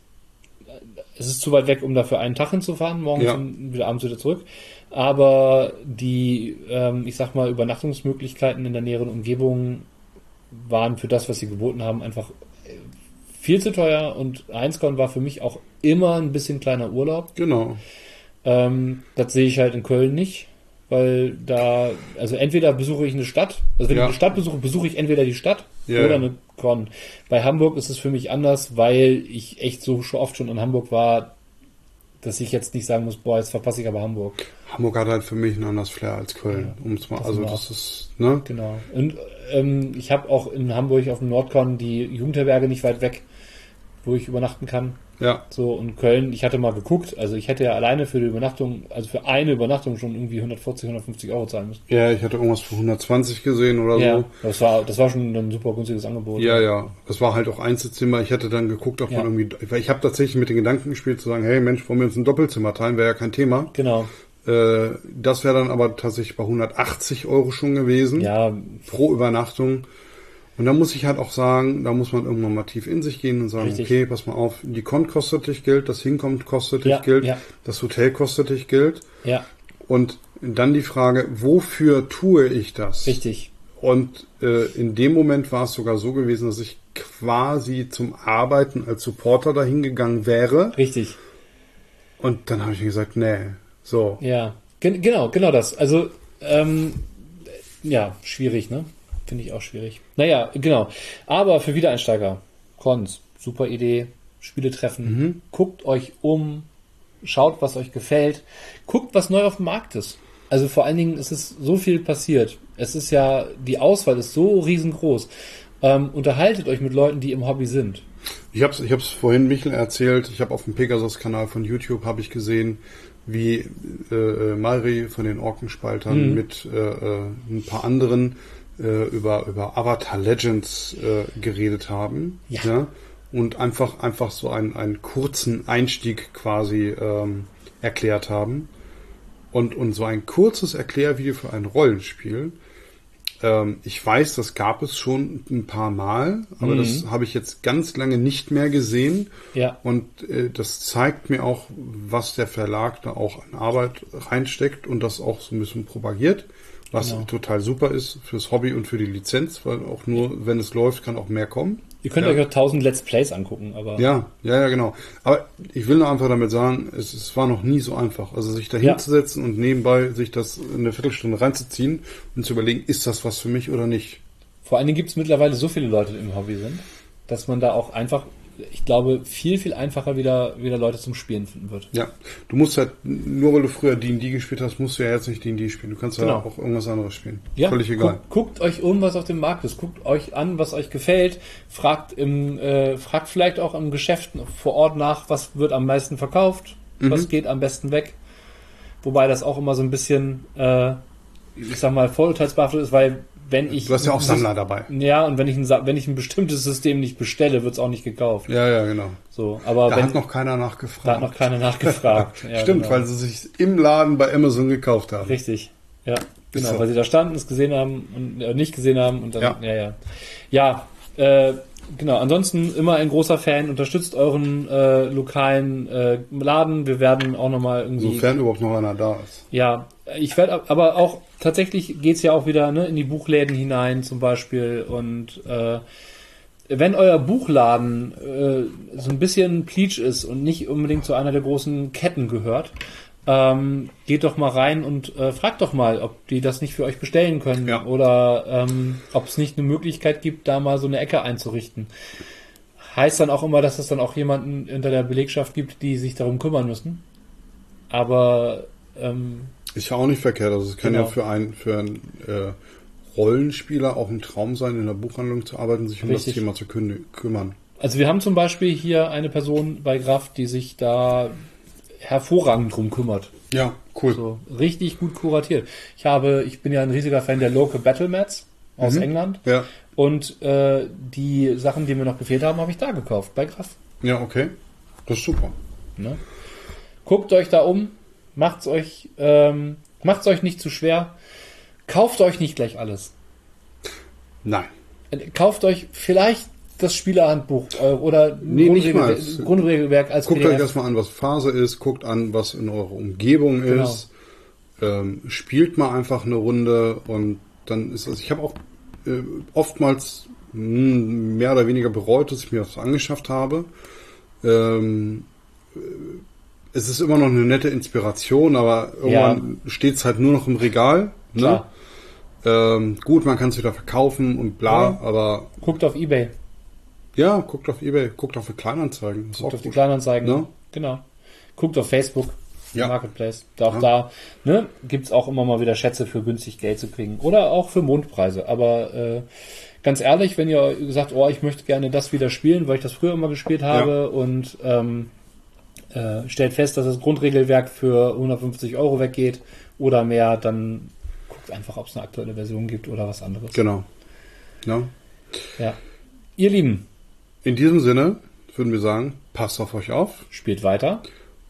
Es ist zu weit weg, um dafür einen Tag hinzufahren, morgens Ja. und wieder abends wieder zurück. Aber die, ähm, ich sag mal, Übernachtungsmöglichkeiten in der näheren Umgebung waren für das, was sie geboten haben, einfach äh, viel zu teuer. Und Heinz-Con war für mich auch immer ein bisschen kleiner Urlaub. Genau. Ähm, das sehe ich halt in Köln nicht, weil da, also entweder besuche ich eine Stadt, also wenn Ja. ich eine Stadt besuche, besuche ich entweder die Stadt Ja, oder ja. eine Con. Bei Hamburg ist es für mich anders, weil ich echt so schon oft schon in Hamburg war, dass ich jetzt nicht sagen muss, boah, jetzt verpasse ich aber Hamburg. Hamburg hat halt für mich ein anderes Flair als Köln. Ja, um's mal, das also war- das ist, ne? Genau. Und ähm, ich habe auch in Hamburg auf dem Nordcon die Jugendherberge nicht weit weg, wo ich übernachten kann. Ja. So, und Köln, ich hatte mal geguckt, also ich hätte ja alleine für die Übernachtung, also für eine Übernachtung schon irgendwie hundertvierzig, hundertfünfzig Euro zahlen müssen. Ja, ich hatte irgendwas für hundertzwanzig gesehen oder Ja, so. das war, das war schon ein super günstiges Angebot. Ja, ja. Das war halt auch Einzelzimmer. Ich hatte dann geguckt, ob Ja. man irgendwie, weil ich habe tatsächlich mit den Gedanken gespielt zu sagen, hey Mensch, wollen wir uns ein Doppelzimmer teilen, wäre ja kein Thema. Genau. Äh, das wäre dann aber tatsächlich bei hundertachtzig Euro schon gewesen. Ja, Pro Übernachtung. Und da muss ich halt auch sagen, da muss man irgendwann mal tief in sich gehen und sagen, Richtig. okay, pass mal auf, die Con kostet dich Geld, das Hinkommt kostet dich Ja, Geld, ja. das Hotel kostet dich Geld. ja, Und dann die Frage, wofür tue ich das? richtig. Und äh, in dem Moment war es sogar so gewesen, dass ich quasi zum Arbeiten als Supporter dahin gegangen wäre. Richtig. Und dann habe ich mir gesagt, nee, so. Ja, Gen genau, genau das. Also, ähm, ja, schwierig, ne? Finde ich auch schwierig. Naja, genau. Aber für Wiedereinsteiger, Cons, super Idee, Spiele treffen, Mhm. guckt euch um, schaut, was euch gefällt, guckt, was neu auf dem Markt ist. Also vor allen Dingen ist es so viel passiert. Es ist ja, die Auswahl ist so riesengroß. Ähm, unterhaltet euch mit Leuten, die im Hobby sind. Ich habe es ich hab's vorhin Michel erzählt, ich habe auf dem Pegasus-Kanal von YouTube habe ich gesehen, wie äh, Mari von den Orkenspaltern Mhm. mit äh, äh, ein paar anderen äh, über, über Avatar Legends äh, geredet haben. Ja. Ne? Und einfach, einfach so einen, einen kurzen Einstieg quasi ähm, erklärt haben. Und, und so ein kurzes Erklärvideo für ein Rollenspiel. Ähm, ich weiß, das gab es schon ein paar Mal, aber Mhm. das habe ich jetzt ganz lange nicht mehr gesehen. Ja. Und äh, das zeigt mir auch, was der Verlag da auch an Arbeit reinsteckt und das auch so ein bisschen propagiert. Was Genau. total super ist fürs Hobby und für die Lizenz, weil auch nur, wenn es läuft, kann auch mehr kommen. Ihr könnt Ja. euch auch tausend Let's Plays angucken, aber Ja, ja, ja, genau. Aber ich will nur einfach damit sagen, es, es war noch nie so einfach. Also sich da Ja. hinzusetzen und nebenbei sich das in eine Viertelstunde reinzuziehen und zu überlegen, ist das was für mich oder nicht? vor allen Dingen gibt es mittlerweile so viele Leute, die im Hobby sind, dass man da auch einfach, ich glaube, viel, viel einfacher wieder, wieder Leute zum Spielen finden wird. Ja, du musst halt, nur weil du früher D und D gespielt hast, musst du ja jetzt nicht D und D spielen. Du kannst ja Genau. auch irgendwas anderes spielen. Ja, Völlig egal. Guckt, guckt euch um, was auf dem Markt ist. Guckt euch an, was euch gefällt. Fragt im, äh, fragt vielleicht auch im Geschäft vor Ort nach, was wird am meisten verkauft, Mhm. was geht am besten weg. Wobei das auch immer so ein bisschen, äh, ich sag mal, vorurteilsbehaftet ist, weil wenn ich... Du hast ja auch Sammler dabei. Ja, und wenn ich ein, wenn ich ein bestimmtes System nicht bestelle, wird es auch nicht gekauft. Ja, ja, genau. So, aber da wenn, hat noch keiner nachgefragt. Da hat noch keiner nachgefragt. Ja, Stimmt, genau. weil sie sich im Laden bei Amazon gekauft haben. Richtig, ja. Genau, so. weil sie da standen, es gesehen haben und äh, nicht gesehen haben und dann, Ja, ja, ja. Ja, äh, genau, ansonsten immer ein großer Fan, unterstützt euren äh, lokalen äh, Laden. Wir werden auch nochmal irgendwie... Sofern überhaupt noch einer da ist. Ja, ich werde aber auch, tatsächlich geht's ja auch wieder ne, in die Buchläden hinein zum Beispiel und äh, wenn euer Buchladen äh, so ein bisschen Pleatsch ist und nicht unbedingt zu einer der großen Ketten gehört, ähm, geht doch mal rein und äh, fragt doch mal, ob die das nicht für euch bestellen können Ja. oder ähm, ob es nicht eine Möglichkeit gibt, da mal so eine Ecke einzurichten. Heißt dann auch immer, dass es dann auch jemanden hinter der Belegschaft gibt, die sich darum kümmern müssen. Aber ähm, ist ja auch nicht verkehrt. Also es kann genau. ja für einen für einen äh, Rollenspieler auch ein Traum sein, in der Buchhandlung zu arbeiten, sich um Richtig. das Thema zu kü- kümmern. Also wir haben zum Beispiel hier eine Person bei Graf, die sich da hervorragend drum kümmert. Ja, cool. So, richtig gut kuratiert. Ich habe, ich bin ja ein riesiger Fan der Local Battle Mats aus Mhm. England. Ja, Und äh, die Sachen, die mir noch gefehlt haben, habe ich da gekauft, bei Graf. ja, okay. Das ist super. Ne? Guckt euch da um, macht's euch, ähm, macht's euch nicht zu schwer. Kauft euch nicht gleich alles. Nein. Kauft euch vielleicht das Spielerhandbuch äh, oder ein Nee, nicht mal. Grundregel- Grundregelwerk als Guckt P D euch F. erstmal an, was Phase ist, guckt an, was in eurer Umgebung Genau. ist, ähm, spielt mal einfach eine Runde und dann ist es. Ich habe auch äh, oftmals mh, mehr oder weniger bereut, dass ich mir das angeschafft habe. Ähm, äh, es ist immer noch eine nette Inspiration, aber irgendwann steht es halt nur noch im Regal. Ne? Klar. Ähm, gut, man kann es wieder verkaufen und bla, Ja. aber Guckt auf eBay, ja, guckt auf eBay, guckt auf die Kleinanzeigen. Ist guckt auch auf die gut. Kleinanzeigen. Ne? Genau. Guckt auf Facebook, Ja. Marketplace. Da auch Ja. da ne, gibt es auch immer mal wieder Schätze für günstig Geld zu kriegen. Oder auch für Mondpreise. Aber äh, ganz ehrlich, wenn ihr sagt, oh, ich möchte gerne das wieder spielen, weil ich das früher immer gespielt habe Ja. und ähm, äh, stellt fest, dass das Grundregelwerk für hundertfünfzig Euro weggeht oder mehr, dann guckt einfach, ob es eine aktuelle Version gibt oder was anderes. Genau. Ja. Ja. Ihr Lieben, In diesem Sinne würden wir sagen, passt auf euch auf spielt weiter.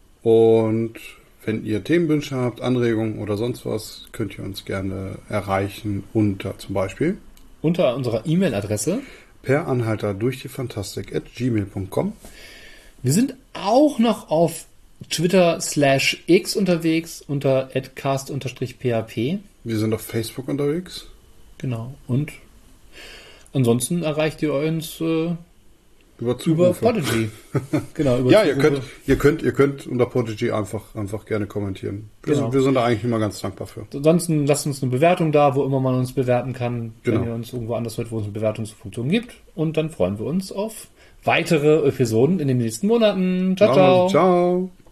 und wenn ihr Themenwünsche habt, Anregungen oder sonst was, könnt ihr uns gerne erreichen unter zum Beispiel Unter unserer E-Mail-Adresse. per Anhalter durch die Fantastik at gmail punkt com. Wir sind auch noch auf Twitter slash X unterwegs unter adcast-php. Wir sind auf Facebook unterwegs. Genau. Und ansonsten erreicht ihr uns äh, Über über Zurufe. Podigy. Genau, über Ja, ihr Zurufe. könnt, ihr könnt, ihr könnt unter Podigy einfach, einfach gerne kommentieren. Wir, Genau. sind, wir sind da eigentlich immer ganz dankbar für. Ansonsten lasst uns eine Bewertung da, wo immer man uns bewerten kann, Genau. wenn ihr uns irgendwo anders hört, wo es eine Bewertungsfunktion gibt. Und dann freuen wir uns auf weitere Episoden in den nächsten Monaten. Ciao, Machen wir ciao. so. Ciao.